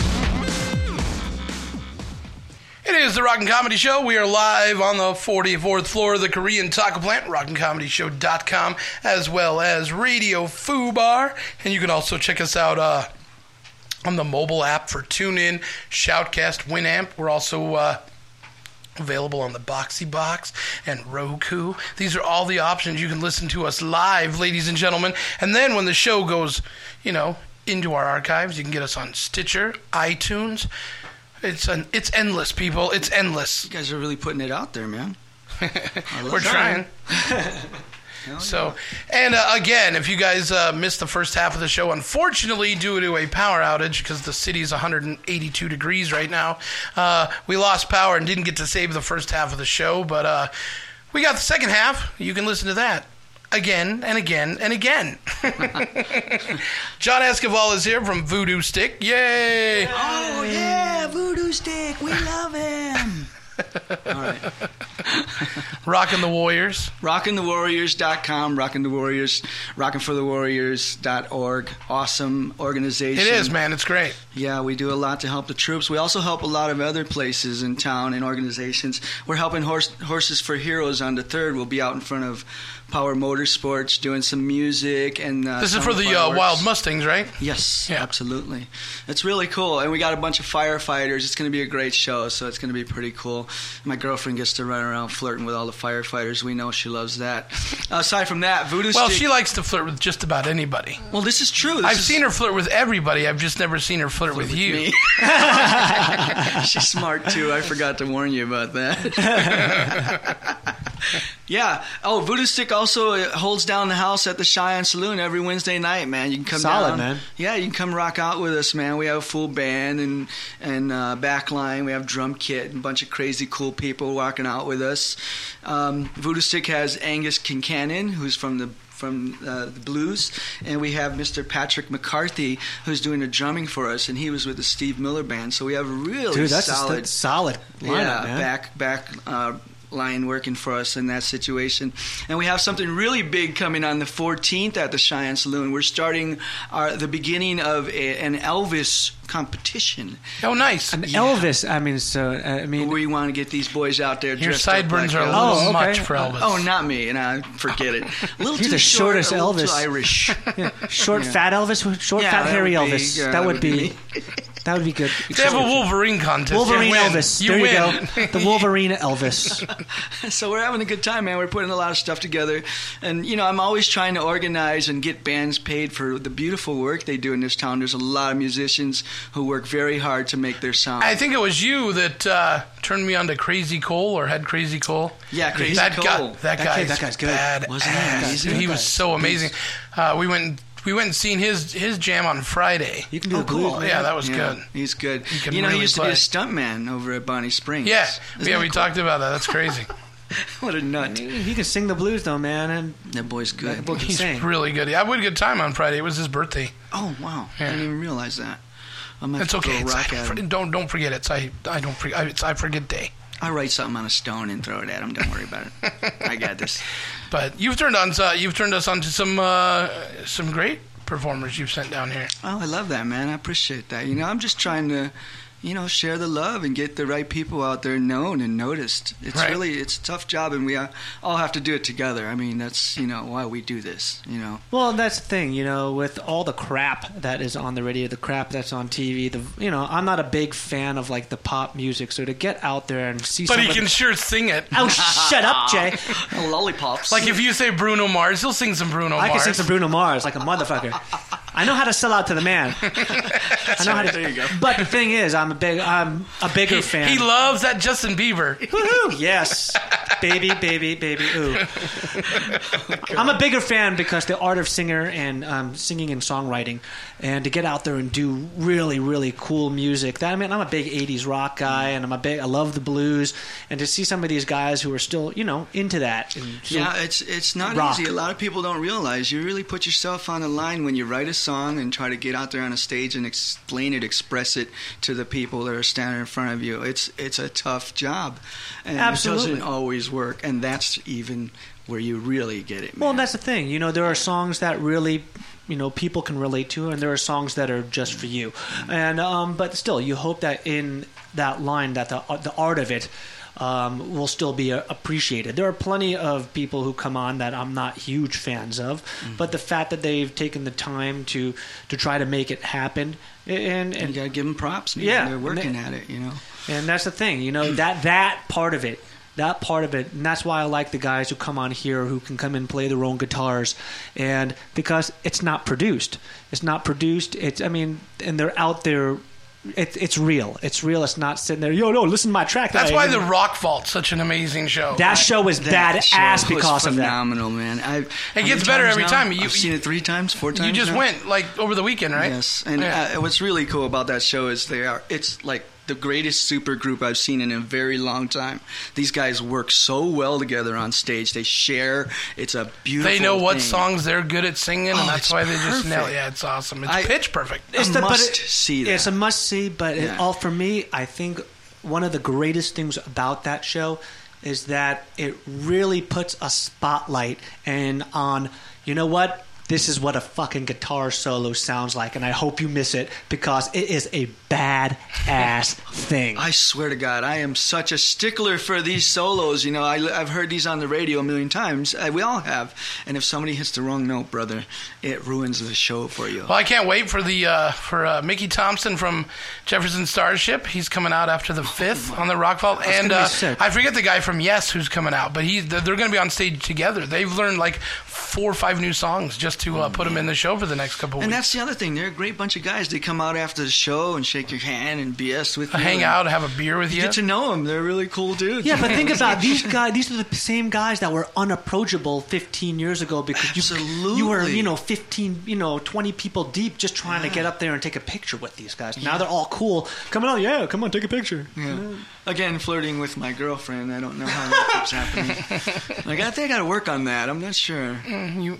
A: It is the Rockin' Comedy Show. We are live on the forty-fourth floor of the Korean Taco Plant, rockin comedy show dot com, as well as Radio Fubar. And you can also check us out uh, on the mobile app for TuneIn, Shoutcast, Winamp. We're also uh, available on the Boxy Box and Roku. These are all the options. You can listen to us live, ladies and gentlemen. And then when the show goes, you know, into our archives, you can get us on Stitcher, iTunes. It's an, it's endless, people. It's endless.
B: You guys are really putting it out there, man.
A: We're trying. So, and uh, again, if you guys uh, missed the first half of the show, unfortunately, due to a power outage, because the city is one hundred eighty-two degrees right now, uh, we lost power and didn't get to save the first half of the show. But uh, we got the second half. You can listen to that again and again and again. John Escobar is here from Voodoo Stick. Yay!
B: Oh, yeah, Voodoo Stick. We love him. All right.
A: Rockin' the Warriors.
B: rockin the warriors dot com, Rockin' the Warriors, rockin for the warriors dot org. Awesome organization.
A: It is, man. It's great.
B: Yeah, we do a lot to help the troops. We also help a lot of other places in town and organizations. We're helping Horse, Horses for Heroes on the third. We'll be out in front of Power Motorsports doing some music. and uh,
A: This is for the uh, Wild Mustangs, right?
B: Yes, yeah. Absolutely. It's really cool. And we got a bunch of firefighters. It's going to be a great show, so it's going to be pretty cool. My girlfriend gets to run around flirting with all the firefighters. We know she loves that. Aside from that, Voodoo
A: Well,
B: Stick...
A: she likes to flirt with just about anybody.
B: Well, this is true. This
A: I've
B: is...
A: seen her flirt with everybody. I've just never seen her flirt, flirt with, with you.
B: She's smart, too. I forgot to warn you about that. Yeah. Oh, Voodoo Stick also holds down the house at the Cheyenne Saloon every Wednesday night, man. You can come
C: Solid,
B: down.
C: man.
B: Yeah, you can come rock out with us, man. We have a full band and and uh, backline. We have drum kit and a bunch of crazy cool people walking out with us. Um, Voodoo Stick has Angus Kincannon, who's from the from uh, the blues, and we have Mister Patrick McCarthy, who's doing the drumming for us, and he was with the Steve Miller Band. So we have a really
C: Dude, that's
B: solid,
C: a solid lineup,
B: yeah,
C: man.
B: back back. Uh, line working for us in that situation. And we have something really big coming on the fourteenth at the Cheyenne Saloon. We're starting our, the beginning of a, an Elvis competition.
A: Oh, nice.
C: An yeah. Elvis, I mean, so, uh, I mean...
B: We want to get these boys out there
A: Your
B: dressed
A: sideburns
B: up like
A: are
B: Elvis.
A: a little
C: oh, okay.
A: much for Elvis.
B: Oh, not me. And I forget it. A little
C: He's
B: too
C: the
B: short,
C: shortest
B: a little
C: Elvis.
B: Too Irish.
C: Yeah. Short,
B: Yeah.
C: fat Elvis? Short,
B: Yeah,
C: fat,
B: that
C: hairy
B: would be-
C: Elvis.
B: yeah,
C: that,
B: that
C: would
B: would
C: be...
B: be me.
C: That would be good.
A: They have a Wolverine contest.
C: Wolverine
A: You win.
C: Elvis.
A: You
C: there
A: win.
C: you go. The Wolverine Elvis.
B: So we're having a good time, man. We're putting a lot of stuff together. And, you know, I'm always trying to organize and get bands paid for the beautiful work they do in this town. There's a lot of musicians who work very hard to make their sound.
A: I think it was you that uh, turned me on to Crazy Cole, or had Crazy Cole.
B: Yeah, Crazy
A: that
B: Cole.
A: Guy, that,
C: That
A: guy's
C: kid- that guy's good.
A: bad
B: Wasn't he
A: ass.
B: amazing?
A: Dude, he
B: That
A: was
B: guy-
A: so amazing. Uh, we went we went and seen his his jam on Friday.
C: You can do
B: Oh,
C: the blues,
B: cool.
C: man.
A: Yeah, that was
B: Yeah,
A: good.
B: He's good.
A: He can
B: You know,
A: really
B: he used
A: play.
B: to be a stuntman over at Bonnie Springs.
A: Yeah,
B: Isn't
A: yeah,
B: that
A: we
B: cool?
A: talked about that. That's crazy.
B: What a nut.
C: He can sing the blues, though, man. And
B: That boy's good.
C: That boy can
A: He's
C: sing.
A: really good. Yeah, we had a good time on Friday. It was his birthday.
B: Oh, wow.
A: Yeah.
B: I didn't even realize that. I'm gonna have
A: It's
B: to
A: okay.
B: throw a
A: It's,
B: rock
A: I,
B: at
A: for,
B: him.
A: don't don't forget it. It's, I I don't forget. It's I forget day.
B: I'll write something on a stone and throw it at him. Don't worry about it. I got this.
A: But you've turned on uh, you've turned us on to some uh, some great performers you've sent down here.
B: Oh, I love that, man. I appreciate that. You know, I'm just trying to, you know, share the love and get the right people out there known and noticed. It's
A: Right.
B: really, it's a tough job, and we uh, all have to do it together. I mean, that's, you know, why we do this, you know.
C: Well, that's the thing, you know, with all the crap that is on the radio, the crap that's on T V, the you know, I'm not a big fan of like the pop music, so to get out there and see
A: But he
C: somebody-
A: can sure sing it.
C: Oh, shut up, Jay.
B: Lollipops.
A: Like if you say Bruno Mars, he'll sing some Bruno
C: I
A: Mars.
C: can sing some Bruno Mars like a motherfucker. I know how to sell out to the man. I know how to.
B: There you go.
C: But the thing is, I'm a big, I'm a bigger
A: He,
C: fan.
A: he loves that Justin Bieber.
C: Woohoo! Yes, baby, baby, baby. Ooh. I'm a bigger fan because the art of singer and um, singing and songwriting, and to get out there and do really, really cool music. That I mean, I'm a big eighties rock guy, and I'm a big. I love the blues, and to see some of these guys who are still, you know, into that. And still
B: Yeah, it's it's not
C: rock.
B: easy. A lot of people don't realize you really put yourself on the line when you write a song and try to get out there on a stage and explain it, express it to the people that are standing in front of you. It's it's a tough job, and
C: Absolutely.
B: it doesn't always work. And that's even where you really get it.
C: Well, that's the thing. You know, there are songs that really, you know, people can relate to, and there are songs that are just for you. And um, but still, you hope that in that line, that the the art of it um, will still be uh, appreciated. There are plenty of people who come on that I'm not huge fans of,
B: Mm-hmm.
C: but the fact that they've taken the time to to try to make it happen, and, and
B: you gotta give them props. Man.
C: Yeah,
B: They're working
C: and they-
B: at it. You know.
C: And that's the thing, you know, that that part of it, that part of it, and that's why I like the guys who come on here who can come and play their own guitars, and because it's not produced, it's not produced. It's I mean, and they're out there. It's it's real. It's real. It's not sitting there. Yo, no, listen to my track.
A: That's
C: that
A: why
C: I,
A: the Rock Vault's such an amazing show.
C: that show was
B: That show
C: badass
B: was
C: because of that.
B: phenomenal, man. I,
A: It
B: how
A: gets
B: many
A: better
B: times
A: every
B: now?
A: time. You-
B: I've seen it three times, four times.
A: You just
B: now?
A: went like over the weekend, right?
B: Yes, and
A: Yeah.
B: uh, what's really cool about that show is they are. It's like the greatest super group I've seen in a very long time. These guys work so well together on stage. They share. It's a beautiful.
A: They know what
B: thing.
A: songs they're good at singing, and
B: Oh,
A: that's
B: it's
A: why they just nail it.
B: perfect.
A: Yeah, it's awesome. It's
B: I-
A: pitch perfect.
B: It's
C: the-
B: a
C: but
B: must
C: it-
B: see. That.
C: It's a must see, but it,
B: Yeah.
C: all for me, I think one of the greatest things about that show is that it really puts a spotlight and on, you know what? this is what a fucking guitar solo sounds like, and I hope you miss it because it is a bad-ass thing.
B: I swear to God, I am such a stickler for these solos. You know, I, I've heard these on the radio a million times. Uh, we all have. And if somebody hits the wrong note, brother, it ruins the show for you.
A: Well, I can't wait for the uh, for uh, Mickey Thompson from Jefferson Starship. He's coming out after the fifth oh on the Rock Vault. And uh, I forget the guy from Yes who's coming out, but he they're going to be on stage together. They've learned like four or five new songs just to uh, put them in the show for the next couple of
B: and
A: weeks.
B: And that's the other thing. They're a great bunch of guys. They come out after the show and shake your hand and B S with you.
A: Hang out, have a beer with you.
B: You get to know them. They're really cool dudes.
C: Yeah, but think about these guys. These are the same guys that were unapproachable fifteen years ago because you,
B: Absolutely.
C: you were, you know, fifteen, you know, twenty people deep just trying yeah. to get up there and take a picture with these guys. Now yeah. they're all cool. Come on, yeah, come on, take a picture.
B: Yeah. yeah. Again, flirting with my girlfriend. I don't know how that keeps happening. Like, I think I got to work on that. I'm not sure.
A: Mm, you.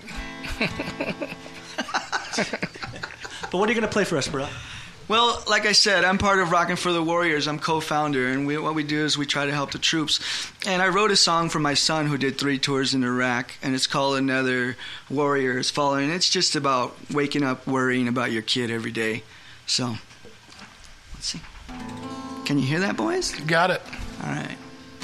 C: But what are you going to play for us, bro?
B: Well, like I said, I'm part of Rockin' for the Warriors. I'm co-founder, and we, what we do is we try to help the troops. And I wrote a song for my son who did three tours in Iraq, and it's called Another Warrior is Fallen. And it's just about waking up worrying about your kid every day. So, let's see. Can you hear that, boys?
A: Got it.
B: All right.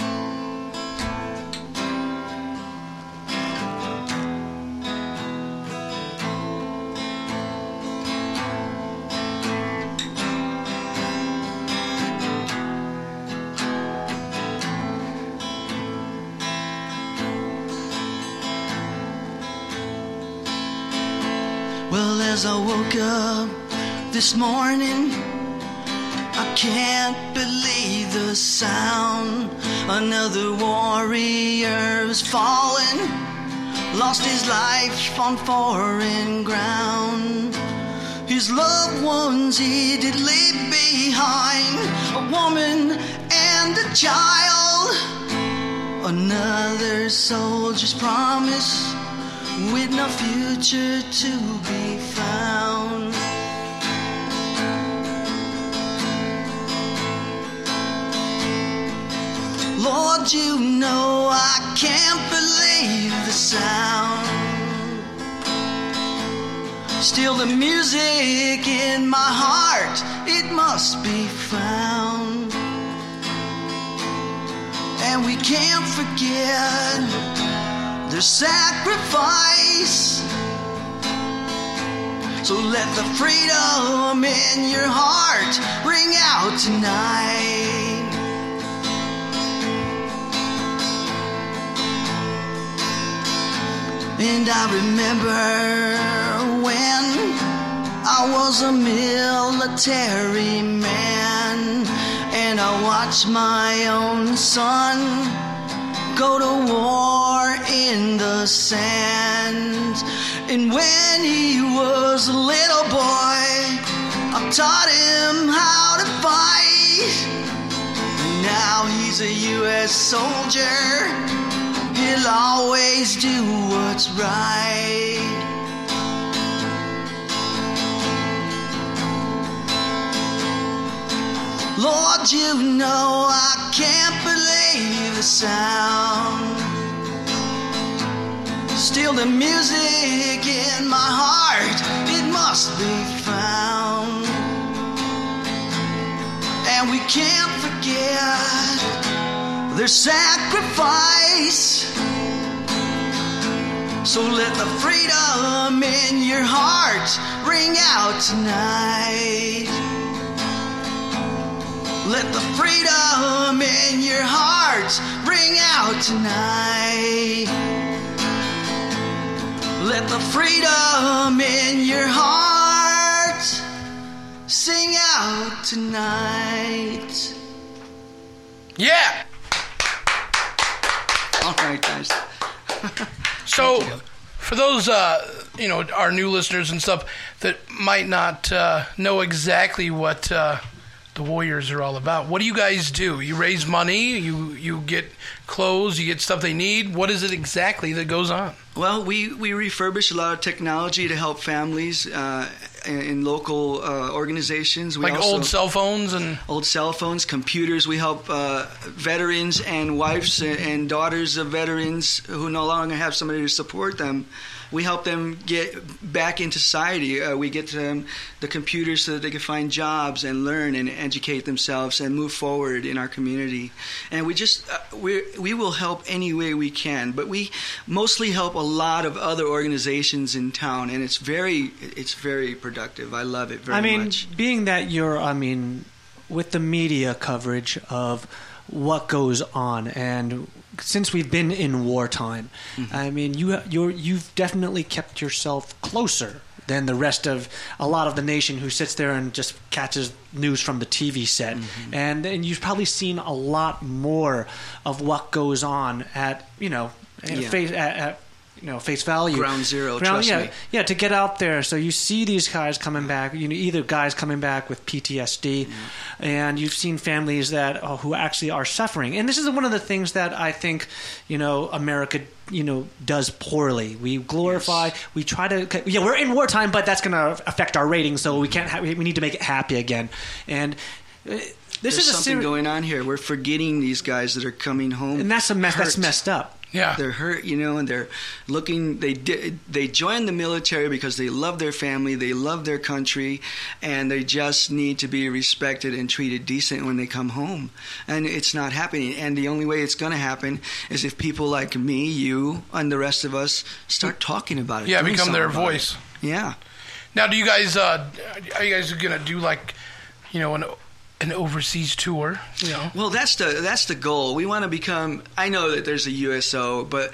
B: Well, as I woke up this morning, I can't believe the sound. Another warrior's fallen, lost his life on foreign ground. His loved ones he did leave behind, a woman and a child. Another soldier's promise, with no future to be found. Lord, you know I can't believe the sound. Still the music in my heart, it must be found. And we can't forget their sacrifice. So let the freedom in your heart ring out tonight. And I remember when I was a military man, and I watched my own son go to war in the sand. And when he was a little boy, I taught him how to fight. And now he's a U S soldier, he'll always do what's right. Lord, you know I can't believe the sound. Still the music in my heart, it must be found. And we can't forget their sacrifice. So let the freedom in your heart ring out tonight. Let the freedom in your heart ring out tonight. Let the freedom in your heart sing out tonight.
A: Yeah!
B: All right, guys.
A: So, for those, uh, you know, our new listeners and stuff that might not uh, know exactly what uh, the Warriors are all about, what do you guys do? You raise money, you you get clothes, you get stuff they need. What is it exactly that goes on?
B: Well, we, we refurbish a lot of technology to help families uh, in, in local uh, organizations. We
A: like
B: also,
A: old cell phones and
B: old cell phones, computers. We help uh, veterans and wives and daughters of veterans who no longer have somebody to support them. We help them get back into society. Uh, we get them the computers so that they can find jobs and learn and educate themselves and move forward in our community. And we just uh, we we will help any way we can. But we mostly help a lot of other organizations in town, and it's very it's very productive. I love it very
C: I mean,
B: much.
C: being that you're, I mean, with the media coverage of what goes on, and since we've been in wartime, mm-hmm. I mean, you you're, you've definitely kept yourself closer than the rest of a lot of the nation who sits there and just catches news from the T V set. Mm-hmm. And and you've probably seen a lot more of what goes on at, you know,
B: Yeah.
C: face at, at you know, face value.
B: Ground zero,
C: Ground,
B: trust
C: yeah,
B: me.
C: Yeah, to get out there. So you see these guys coming back, you know, either guys coming back with P T S D, mm-hmm. and you've seen families that oh, who actually are suffering. And this is one of the things that I think, you know, America, you know, does poorly. We glorify, yes. we try to, yeah, we're in wartime, but that's going to affect our ratings, so we can't, ha- we need to make it happy again. And uh, this
B: There's
C: is a
B: something
C: seri-
B: going on here. We're forgetting these guys that are coming home.
C: And that's a mess.
B: hurt.
C: That's messed up.
A: Yeah,
B: they're hurt, you know, and they're looking. They di- they join the military because they love their family, they love their country, and they just need to be respected and treated decent when they come home. And it's not happening. And the only way it's going to happen is if people like me, you, and the rest of us start talking about it.
A: Yeah,
B: doing
A: become their
B: something about
A: voice.
B: it. Yeah.
A: Now, do you guys? Uh, are you guys gonna do like, you know, an an overseas tour? You know.
B: Well, that's the that's the goal. We want to become. I know that there's a U S O, but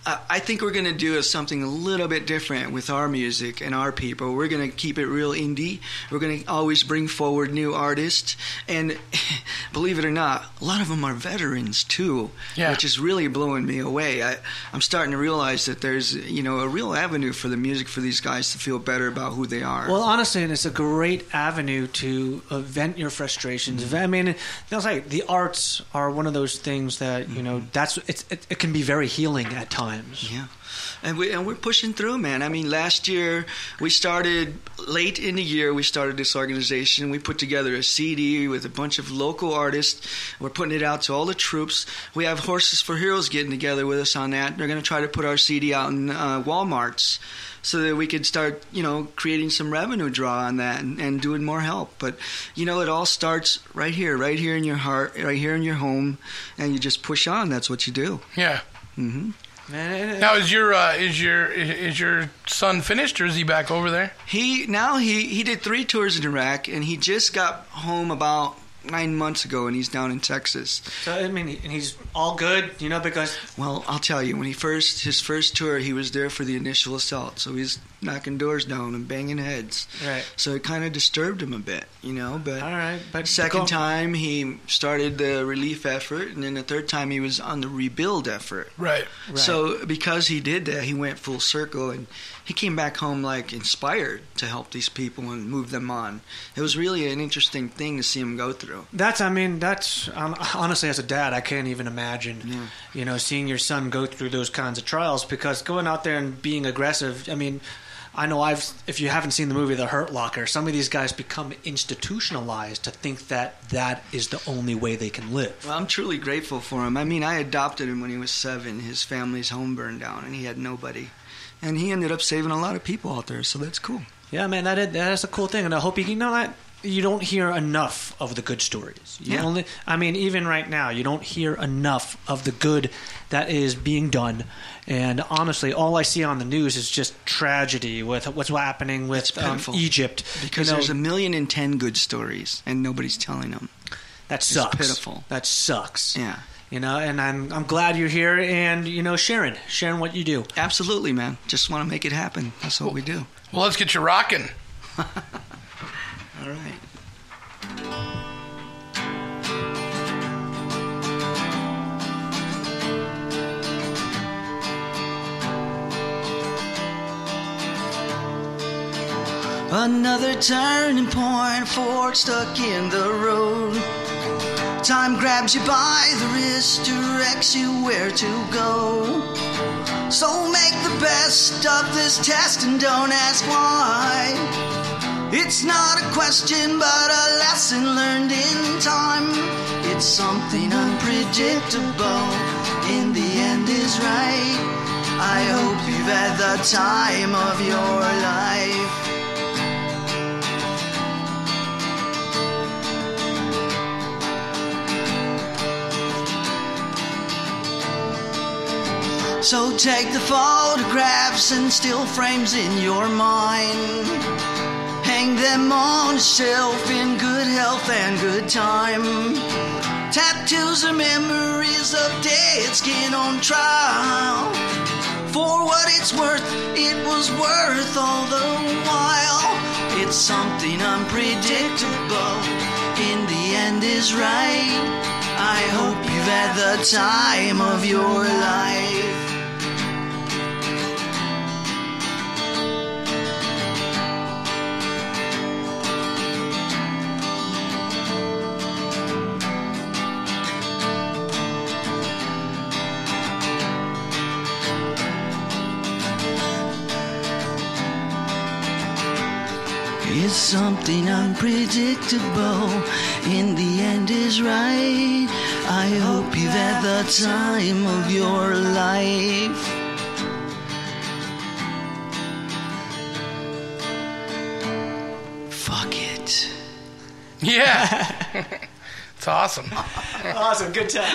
B: I think we're going to do something a little bit different with our music and our people. We're going to keep it real indie. We're going to always bring forward new artists, and believe it or not, a lot of them are veterans too,
A: yeah.
B: which is really blowing me away. I, I'm starting to realize that there's, you know, a real avenue for the music for these guys to feel better about who they are.
C: Well, honestly, it's a great avenue to uh, vent your frustrations. Mm-hmm. I mean, it's like the arts are one of those things that, you know, that's it's, it, it can be very healing at times.
B: Yeah. And, we, and we're pushing through, man. I mean, last year we started, late in the year, we started this organization. We put together a C D with a bunch of local artists. We're putting it out to all the troops. We have Horses for Heroes getting together with us on that. They're going to try to put our C D out in uh, Walmarts so that we could start, you know, creating some revenue draw on that and, and doing more help. But, you know, it all starts right here, right here in your heart, right here in your home, and you just push on. That's what you do.
A: Yeah.
B: Mm-hmm.
A: Now is your uh, is your is your son finished, or is he back over there?
B: He now he, he did three tours in Iraq, and he just got home about nine months ago, and he's down in Texas.
C: So I mean, and he's all good, you know, because
B: well, I'll tell you, when he first his first tour, he was there for the initial assault, so he's knocking doors down and banging heads.
C: Right.
B: So it kind of disturbed him a bit, you know. But
C: all right. But
B: second time he started the relief effort, and then the third time he was on the rebuild effort.
A: Right.
C: right.
B: So because he did that, he went full circle, and he came back home like inspired to help these people and move them on. It was really an interesting thing to see him go through.
C: That's, I mean, that's um, honestly, as a dad, I can't even imagine,
B: yeah.
C: you know, seeing your son go through those kinds of trials, because going out there and being aggressive, I mean, I know I've, if you haven't seen the movie The Hurt Locker, some of these guys become institutionalized to think that that is the only way they can live.
B: Well, I'm truly grateful for him. I mean, I adopted him when he was seven. His family's home burned down, and he had nobody. And he ended up saving a lot of people out there, so that's cool.
C: Yeah, man, that is, that is a cool thing, and I hope you, you know that you don't hear enough of the good stories. You
B: yeah.
C: only, I mean, even right now, you don't hear enough of the good that is being done. And honestly, all I see on the news is just tragedy with what's happening with um, Egypt.
B: Because you know, there's a million and ten good stories, and nobody's telling them.
C: That sucks.
B: It's pitiful.
C: That sucks.
B: Yeah.
C: You know, and I'm I'm glad you're here, and you know, sharing sharing what you do.
B: Absolutely, man. Just want to make it happen. That's what
A: well,
B: we do.
A: Well, let's get you rocking.
B: All right. Another turning point, fork stuck in the road.
O: time grabs you by the wrist, directs you where to go. So make the best of this test and don't ask why. It's not a question but a lesson learned in time. It's something unpredictable, in the end is right. I hope you've had the time of your life. So take the photographs and still frames in your mind. Hang them on a shelf in good health and good time. Tattoos are memories of dead skin on trial. For what it's worth, it was worth all the while. It's something unpredictable, in the end is right. I hope you've had the time of your life. It's something unpredictable, in the end is right. I hope you've had the time of your life. Fuck it.
A: Yeah. It's awesome.
C: Awesome. Good time.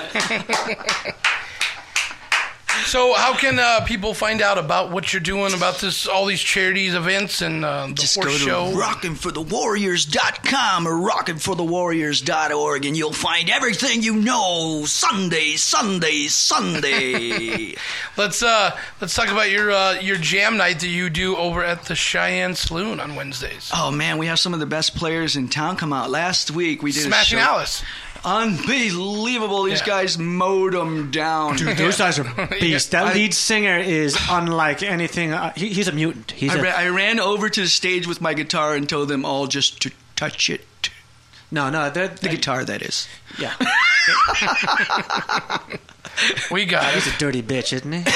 A: So how can uh, people find out about what you're doing, about this, all these charities events and uh, the
O: Just
A: horse
O: go to
A: show?
O: rockin for the warriors dot com or rockin for the warriors dot org and you'll find everything you know. Sunday, Sunday, Sunday.
A: let's uh, let's talk about your uh, your jam night that you do over at the Cheyenne Saloon on Wednesdays.
B: Oh man, we have some of the best players in town come out. Last week we did
A: Smashing
B: a show.
A: Alice.
B: Unbelievable. These
A: Yeah.
B: guys mowed them down.
C: Dude, those guys are beasts. That
B: I-
C: lead singer is unlike anything. Uh, he, he's a mutant. He's
B: I,
C: a,
B: ra- I ran over to the stage with my guitar and told them all just to touch it.
C: no, no. they're-
B: The guitar, that is.
C: Yeah.
A: We got
C: He's
A: it.
C: a dirty bitch, isn't he?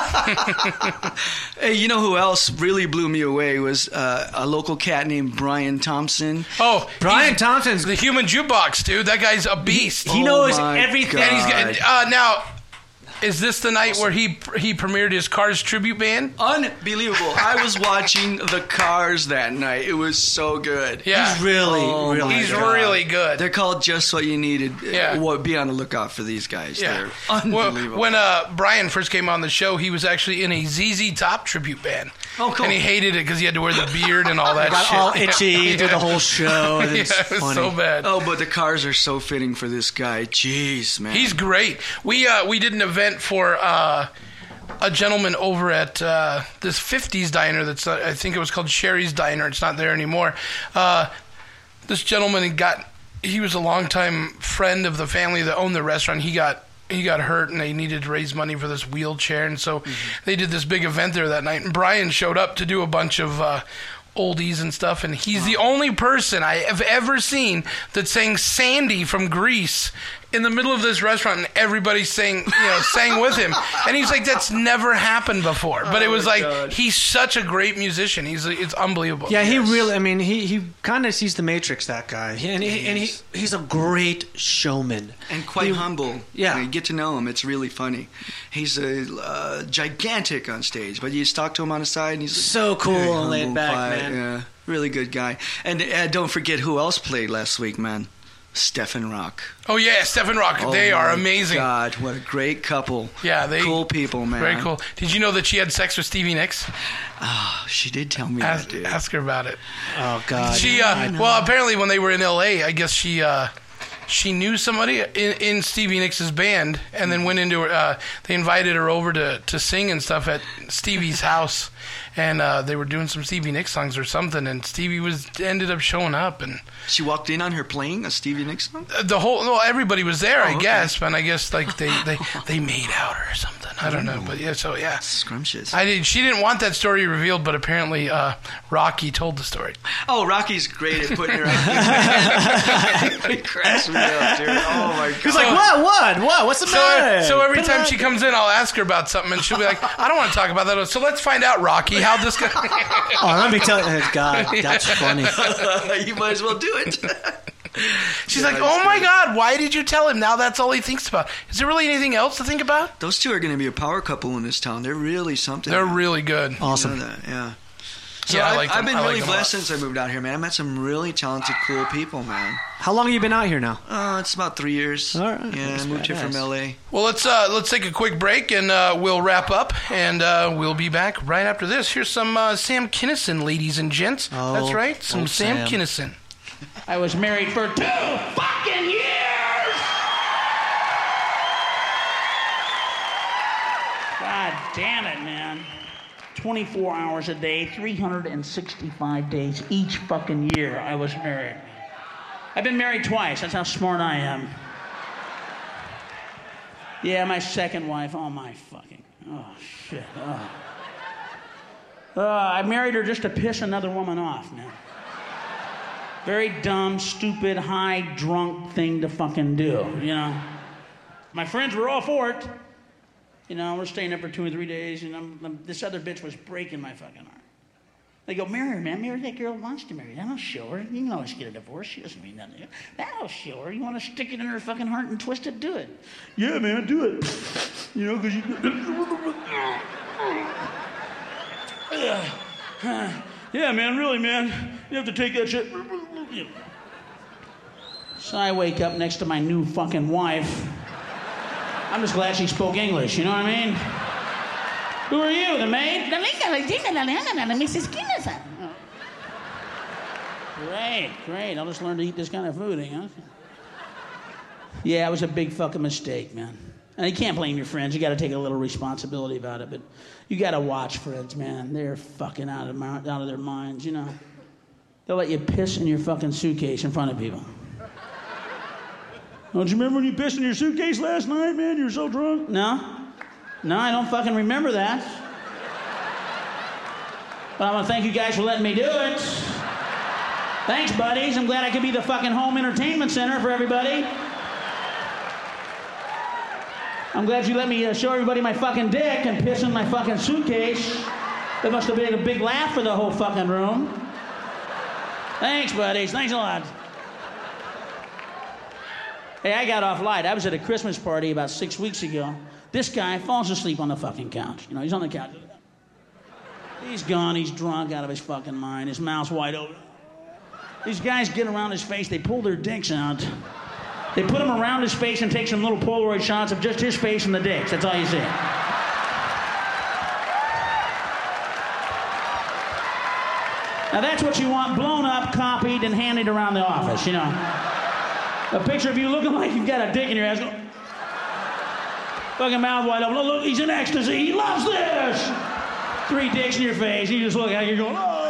B: Hey, you know who else really blew me away was uh, a local cat named Brian Thompson.
A: Oh,
C: Brian
A: he's
C: Thompson's.
A: the human jukebox, dude. That guy's a beast.
C: He
B: Oh
C: knows
B: my
C: everything.
A: And he's
B: God.
A: got, uh, now, is this the night where he he premiered his Cars tribute band?
B: Unbelievable. I was watching the Cars that night. It was so good.
A: Yeah.
C: He's really,
B: Oh
C: really.
B: my
A: He's
B: God.
A: really good.
B: They're called Just What You Needed.
A: Yeah.
B: Uh, Be on the lookout for these guys.
A: Yeah.
B: They're
A: Well,
B: unbelievable.
A: when uh, Brian first came on the show, he was actually in a Z Z Top tribute band.
B: Oh, cool.
A: And he hated it because he had to wear the beard and all that
C: Got
A: shit.
C: all itchy through
A: Yeah.
C: the whole show.
A: Yeah,
C: It's
A: it was
C: funny.
A: so bad.
B: Oh, but the Cars are so fitting for this guy. Jeez, man.
A: He's great. We uh, we did an event for uh, a gentleman over at uh, this fifties diner that's uh, I think it was called Sherry's Diner. It's not there anymore. Uh, this gentleman got he was a longtime friend of the family that owned the restaurant. He got he got hurt and they needed to raise money for this wheelchair, and so they did this big event there that night. And Brian showed up to do a bunch of uh, oldies and stuff, and he's the only person I have ever seen that sang Sandy from Grease in the middle of this restaurant, and everybody sang, you know, sang with him. And he's like, that's never happened before. But it was like,
B: God.
A: he's such a great musician. He's it's unbelievable.
C: Yeah, he really. I mean, he, he kind of sees the Matrix. That guy, He- and he, and he he's a great showman
B: and quite
C: He-
B: humble.
C: Yeah.
B: When you get to know him, it's really funny. He's a uh, gigantic on stage, but you just talk to him on the side, and he's
C: So cool
B: very
C: and
B: humble,
C: laid back,
B: quiet,
C: man.
B: Yeah, really good guy. And uh, don't forget who else played last week, man. Stephen Rock.
A: Oh yeah, Stephen Rock.
B: Oh
A: they are
B: my
A: amazing.
B: God, what a great couple.
A: Yeah, they
B: cool people, man.
A: Very cool. Did you know that she had sex with Stevie Nicks?
B: Oh, she did tell me
A: Ask,
B: that, dude.
A: ask her about it.
C: Oh God.
A: She uh, well, apparently when they were in L A, I guess she uh, she knew somebody in, in Stevie Nicks' band, and then went into her. Uh, they invited her over to, to sing and stuff at Stevie's house, and uh, they were doing some Stevie Nicks songs or something, and Stevie was ended up showing up, and
B: She walked in on her playing a Stevie Nicks song?
A: the whole well, everybody was there,
B: Oh,
A: I
B: okay.
A: guess, but I guess like they, they, they made out or something. I don't know, but yeah, so yeah.
B: Scrumptious.
A: I did. She didn't want that story revealed, but apparently uh, Rocky told the story.
B: Oh, Rocky's great at putting her out. It cracks me up, dude. Oh my god.
C: He's like, what? What? What? What's the
A: So,
C: matter?
A: so every
C: Put it
A: time
C: up.
A: she comes in, I'll ask her about something, and she'll be like, "I don't want to talk about that." So let's find out, Rocky, how this guy.
C: Oh, let me tell you. God, that's funny.
B: You might as well do it.
A: She's
B: Yeah,
A: like,
B: it's
A: "Oh my
B: great.
A: God, why did you tell him? Now that's all he thinks about. Is there really anything else to think about?"
B: Those two are going to be a power couple in this town. They're really something.
A: They're really good.
C: Awesome.
B: You know that, yeah. So
A: Yeah, I
B: I've,
A: like
B: I've
A: them.
B: been
A: I like
B: really
A: them a lot.
B: blessed since I moved out here, man. I met some really talented, cool people, man.
C: How long have you been out here now?
B: Uh, it's about three years.
C: All right.
B: Yeah,
C: That's
B: I moved here from
C: badass.
B: L A.
A: Well, let's uh, let's take a quick break, and uh, we'll wrap up, and uh, we'll be back right after this. Here's some uh, Sam Kinison, ladies and gents.
C: Oh,
A: That's right, some
C: old
A: Sam,
C: Sam.
A: Kinison.
P: I was married for two fucking years! God damn it, man. twenty-four hours a day, three hundred sixty-five days each fucking year I was married. I've been married twice. That's how smart I am. Yeah, my second wife. Oh, my fucking... Oh, shit. Oh. Uh, I married her just to piss another woman off, man. Very dumb, stupid, high, drunk thing to fucking do, you know. My friends were all for it. You know, we're staying up for two or three days, and I'm, I'm, this other bitch was breaking my fucking heart. They go, marry her, man. Marry that girl who wants to marry. That'll show her. You can always get a divorce. She doesn't mean nothing to you. That'll show her. You want to stick it in her fucking heart and twist it? Do it. Yeah, man, do it. You know, because you... Yeah, man, really, man. You have to take that shit. So I wake up next to my new fucking wife. I'm just glad she spoke English, you know what I mean? Who are you, the maid? Missus Kinison. Great, great. I'll just learn to eat this kind of food, huh? Yeah, it was a big fucking mistake, man. And you can't blame your friends. You got to take a little responsibility about it. But you got to watch friends, man. They're fucking out of, out of their minds, you know. They'll let you piss in your fucking suitcase in front of people. Don't you remember when you pissed in your suitcase last night, man? You were so drunk. No. No, I don't fucking remember that. But I want to thank you guys for letting me do it. Thanks, buddies. I'm glad I could be the fucking home entertainment center for everybody. I'm glad you let me uh, show everybody my fucking dick and piss in my fucking suitcase. That must have been a big laugh for the whole fucking room. Thanks, buddies. Thanks a lot. Hey, I got off light. I was at a Christmas party about six weeks ago. This guy falls asleep on the fucking couch. You know, he's on the couch. He's gone. He's drunk out of his fucking mind. His mouth's wide open. These guys get around his face. They pull their dicks out. They put him around his face and take some little Polaroid shots of just his face and the dicks. That's all you see. Now that's what you want blown up, copied, and handed around the office, you know. A picture of you looking like you've got a dick in your ass. Fucking mouth wide open. Look, look, he's in ecstasy. He loves this. Three dicks in your face. You just look at it, you're going, oh.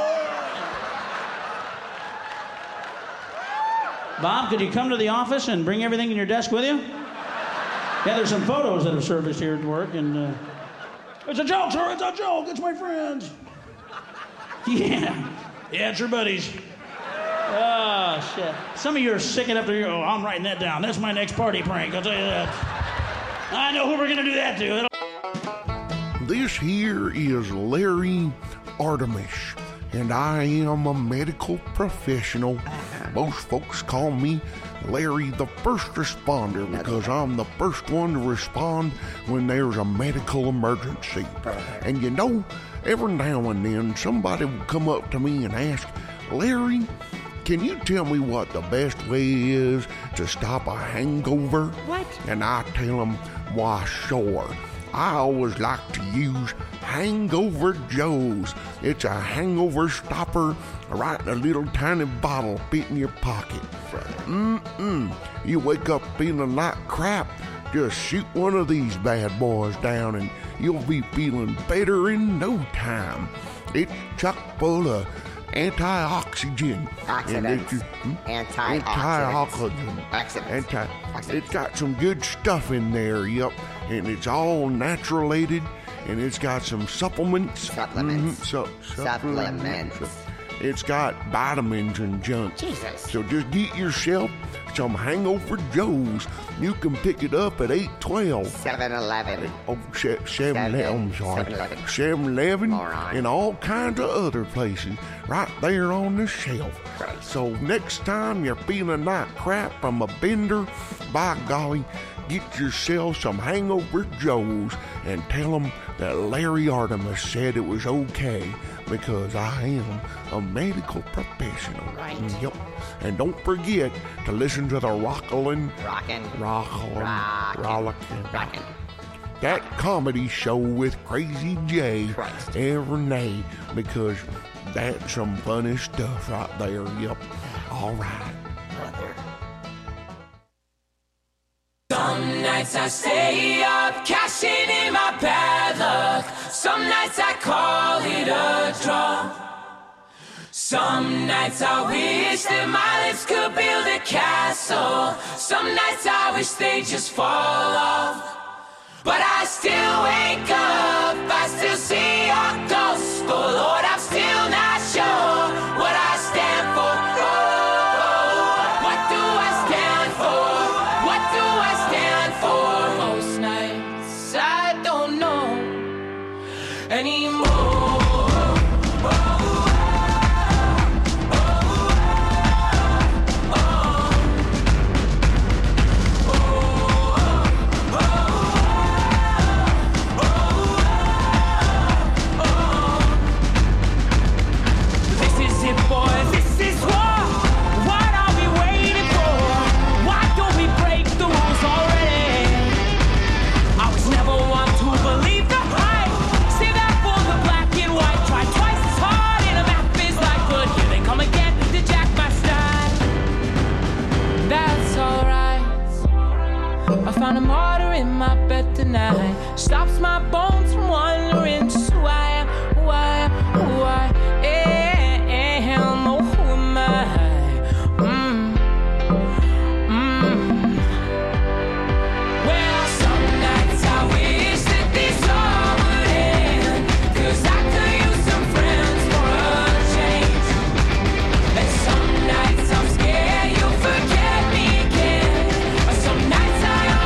P: Bob, could you come to the office and bring everything in your desk with you? Yeah, there's some photos that have surfaced here at work, and uh, it's a joke, sir. It's a joke. It's my friends. Yeah. Yeah, it's your buddies. Oh, shit. Some of you are sick enough to go, oh, I'm writing that down. That's my next party prank, I'll tell you that. I know who we're going to do that to. It'll...
Q: This here is Larry Artemis, and I am a medical professional. Most folks call me Larry the First Responder because I'm the first one to respond when there's a medical emergency. And you know, every now and then somebody will come up to me and ask, Larry, can you tell me what the best way is to stop a hangover? What? And I tell them, why, sure. I always like to use Hangover Joe's. It's a hangover stopper right in a little tiny bottle fit in your pocket. Mm-mm. You wake up feeling like crap, just shoot one of these bad boys down and you'll be feeling better in no time. It's chock full of antioxidant.
R: Oxidants.
Q: It, hmm?
R: Antioxidants.
Q: Antioxidant.
R: Accidents.
Q: Anti- it's got some good stuff in there, yep. And it's all naturalated, and it's got some supplements.
R: Supplements.
Q: Mm-hmm. So,
R: supplements.
Q: It's got vitamins and junk.
R: Jesus.
Q: So just get yourself some Hangover Joe's. You can pick it up at eight twelve.
R: seven eleven.
Q: Oh, seven eleven, I'm sorry. seven eleven and all kinds of other places right there on the shelf.
R: Right.
Q: So next time you're feeling like crap from a bender, by golly, get yourself some Hangover Joe's and tell them that Larry Artemis said it was okay because I am a medical professional.
R: Right.
Q: Yep. And don't forget to listen to the Rockin',
R: Rockin',
Q: Rockin',
R: Rockin',
Q: Rollickin',
R: Rockin',
Q: that comedy show with Crazy J
R: Christ.
Q: and Renee, because that's some funny stuff right there. Yep. All right.
R: Brother.
S: Some nights I stay up, cashing in my bad luck. Some nights I call it a draw. Some nights I wish that my lips could build a castle. Some nights I wish they just fall off. But I still wake up, I still see your ghost. Oh Lord, I'm still not sure what I stand for. Oh, what do I stand for? What do I stand for? Most nights I don't know anymore. Found a martyr in my bed tonight. Stops my bones from wandering. Just who I am, who I am, who I am. Oh, who am I? Mm. Mm. Well, some nights I wish that this all would end, 'cause I could use some friends for a change. And some nights I'm scared you'll forget me again. But some nights I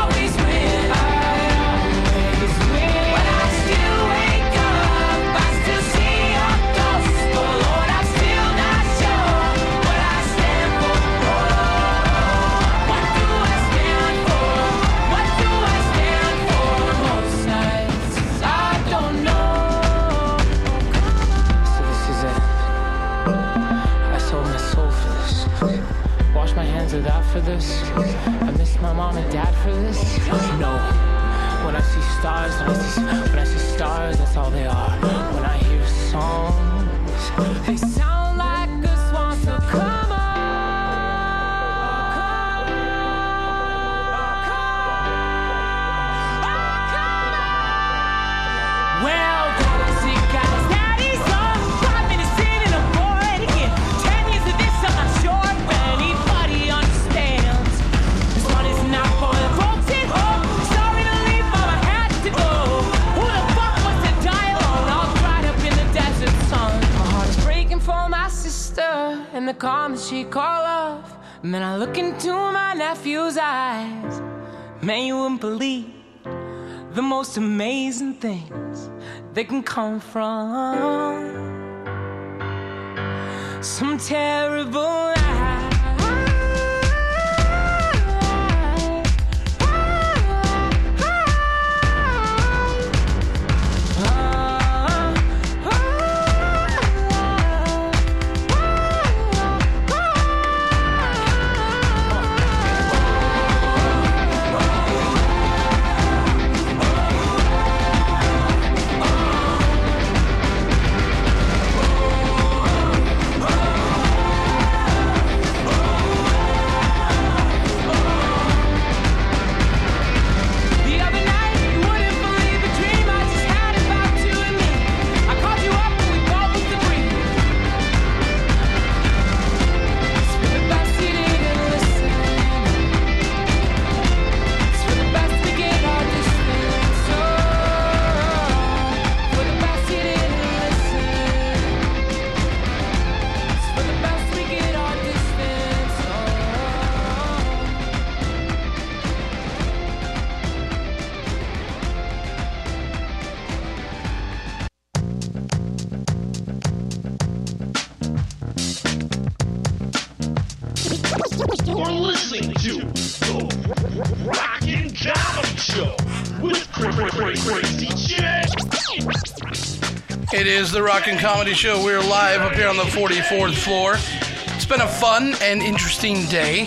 S: for this. I miss my mom and dad for this. No. When I see stars, when I see, when I see stars, that's all they are. When I hear songs, they sound like a swan. So come on. Well, those sick guys, daddy's on. Five minutes in and I'm bored again. Ten years of this, I'm not sure if anybody understands. This one is not for the folks at home. Sorry to leave, but I had to go. Who the fuck wants to die alone? All dried up in the desert sun. My heart is breaking for my sister and the calm that she called off. And then I look into my nephew's eyes. Man, you wouldn't believe the most amazing things that can come from some terrible night.
R: listening to the Rockin' Comedy Show with Crazy J.
A: It is the Rockin' Comedy Show. We're live up here on the forty-fourth floor. It's been a fun and interesting day.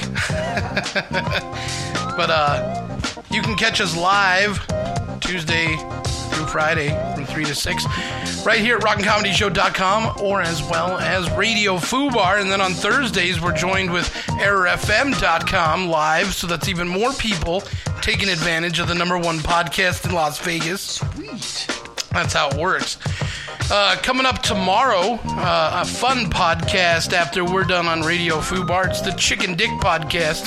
A: But uh, you can catch us live Tuesday through Friday from three to six right here at rockin comedy show dot com, or as well as Radio Fubar. And then on Thursdays, we're joined with error f m dot com live, so that's even more people taking advantage of the number one podcast in Las Vegas.
B: Sweet.
A: That's how it works. Uh, coming up tomorrow, uh, a fun podcast after we're done on Radio Fubar. It's the Chicken Dick Podcast.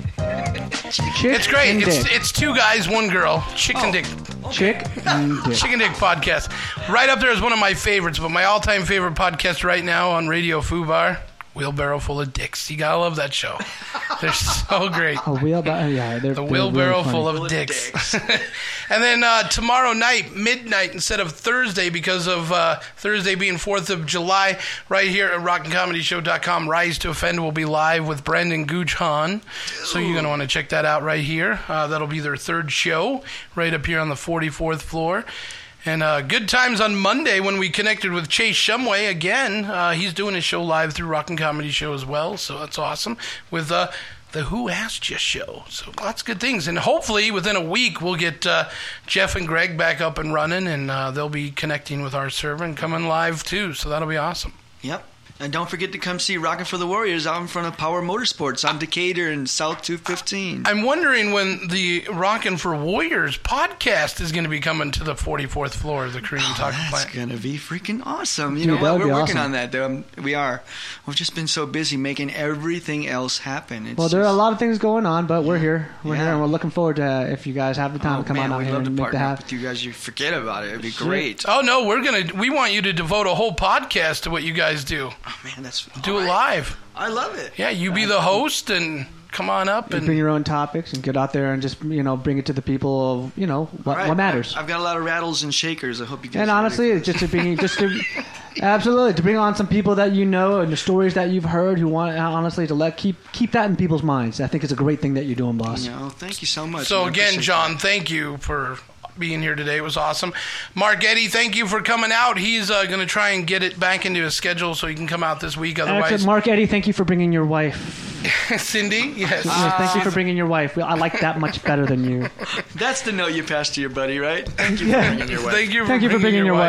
C: Chick
A: it's great.
C: and
A: It's
C: dick.
A: it's two guys, one girl. Chicken
B: Oh.
A: Dick.
C: Chick and dick.
A: Chicken Dick Podcast. Right up there is one of my favorites, but my all-time favorite podcast right now on Radio Fubar, Wheelbarrow Full of Dicks. You gotta love that show. They're so great.
C: A wheelbarrow, yeah, they're
A: The
C: they're
A: wheelbarrow
C: really funny.
A: full of dicks. And then uh, tomorrow night, midnight instead of Thursday, because of uh, Thursday being fourth of July, right here at rockin comedy show dot com, Rise to Offend will be live with Brandon Gooch Hahn. So you're going to want to check that out right here. Uh, that'll be their third show right up here on the forty-fourth floor. And uh, good times on Monday when we connected with Chase Shumway again. Uh, he's doing his show live through Rockin' Comedy Show as well, so that's awesome. With uh, the Who Asked You show. So lots of good things. And hopefully within a week we'll get uh, Jeff and Greg back up and running, and uh, they'll be connecting with our server and coming live too. So that'll be awesome.
B: Yep. And don't forget to come see Rockin' for the Warriors out in front of Power Motorsports on Decatur and South two fifteen.
A: I'm wondering when the Rockin' for Warriors podcast is going to be coming to the forty-fourth floor of the Korean
B: Oh,
A: Taco
B: that's
A: Plant.
B: going to be freaking awesome. You
C: Dude,
B: know
C: that
B: what?
C: would
B: We're
C: be
B: working
C: awesome.
B: on that. Um, we are. We've just been so busy making everything else happen. It's
C: Well, there are a
B: just-
C: lot of things going on, but we're here. We're
B: Yeah.
C: here, and we're looking forward to uh, if you guys have the time
B: Oh,
C: to come
B: man,
C: on out
B: we'd
C: here
B: love to
C: and make
B: partner
C: that
B: up
C: happen.
B: with you guys. You forget about it. It'd be
C: Shit.
B: great.
A: Oh no, we're gonna. We want you to devote a whole podcast to what you guys do.
B: Oh, man, that's
A: Do
B: all
A: it
B: right.
A: live.
B: I love it.
A: Yeah, you be the host and come on up
C: You
A: and
C: bring your own topics and get out there and just you know bring it to the people of you know what,
B: All right.
C: what matters.
B: I've got a lot of rattles and shakers. I hope you guys.
C: And
B: are
C: honestly,
B: ready
C: it's just to bring just to absolutely to bring on some people that you know and the stories that you've heard who want honestly to let keep keep that in people's minds. I think it's a great thing that you're doing,
B: for
C: boss.
B: it. You know, thank you so much.
A: So
B: man. I
A: again,
B: appreciate
A: John, thank you for being here today. It was awesome. Mark Eddy, thank you for coming out. He's uh, going to try and get it back into his schedule so he can come out this week. Otherwise,
C: Excellent. Mark Eddy, thank you for bringing your wife.
A: Cindy, yes.
C: Yes, thank you for bringing your wife. I like that much better than you.
B: that. That's the note you passed to your buddy, right? Thank you for
C: Yeah.
B: bringing your wife.
A: Thank you for
C: Thank you for
A: bringing
C: bringing your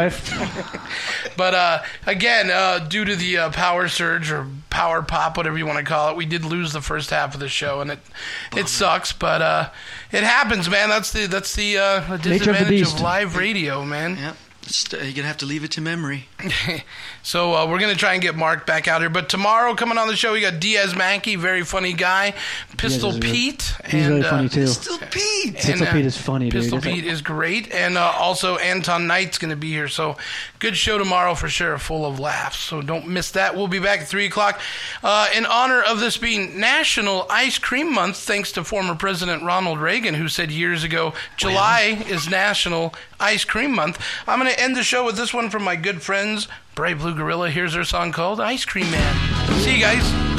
A: wife. But uh, again, uh, due to the uh, power surge or power pop, whatever you want to call it, we did lose the first half of the show, and it it sucks, but uh, it happens, man. That's the that's the uh,
C: Nature of the
A: disadvantage
C: beast.
A: of live radio, man.
B: Yep. It's- You're gonna have to leave it to memory.
A: So uh, we're going to try and get Mark back out here. But tomorrow, coming on the show, we got Diaz Mankey, very funny guy. Pistol
C: Diaz is really-
A: Pete.
C: He's really funny, too.
B: Pistol Pete.
C: Pistol Pete is funny, dude.
A: Pistol
C: It's like-
A: Pete is great. And uh, also Anton Knight's going to be here. So good show tomorrow for sure, full of laughs. So don't miss that. We'll be back at three o'clock. Uh, in honor of this being National Ice Cream Month, thanks to former President Ronald Reagan, who said years ago, July is National Ice Cream Month. I'm going to end the show with this one from my good friends, Brave Blue Gorilla. Here's their song called Ice Cream Man. See you guys.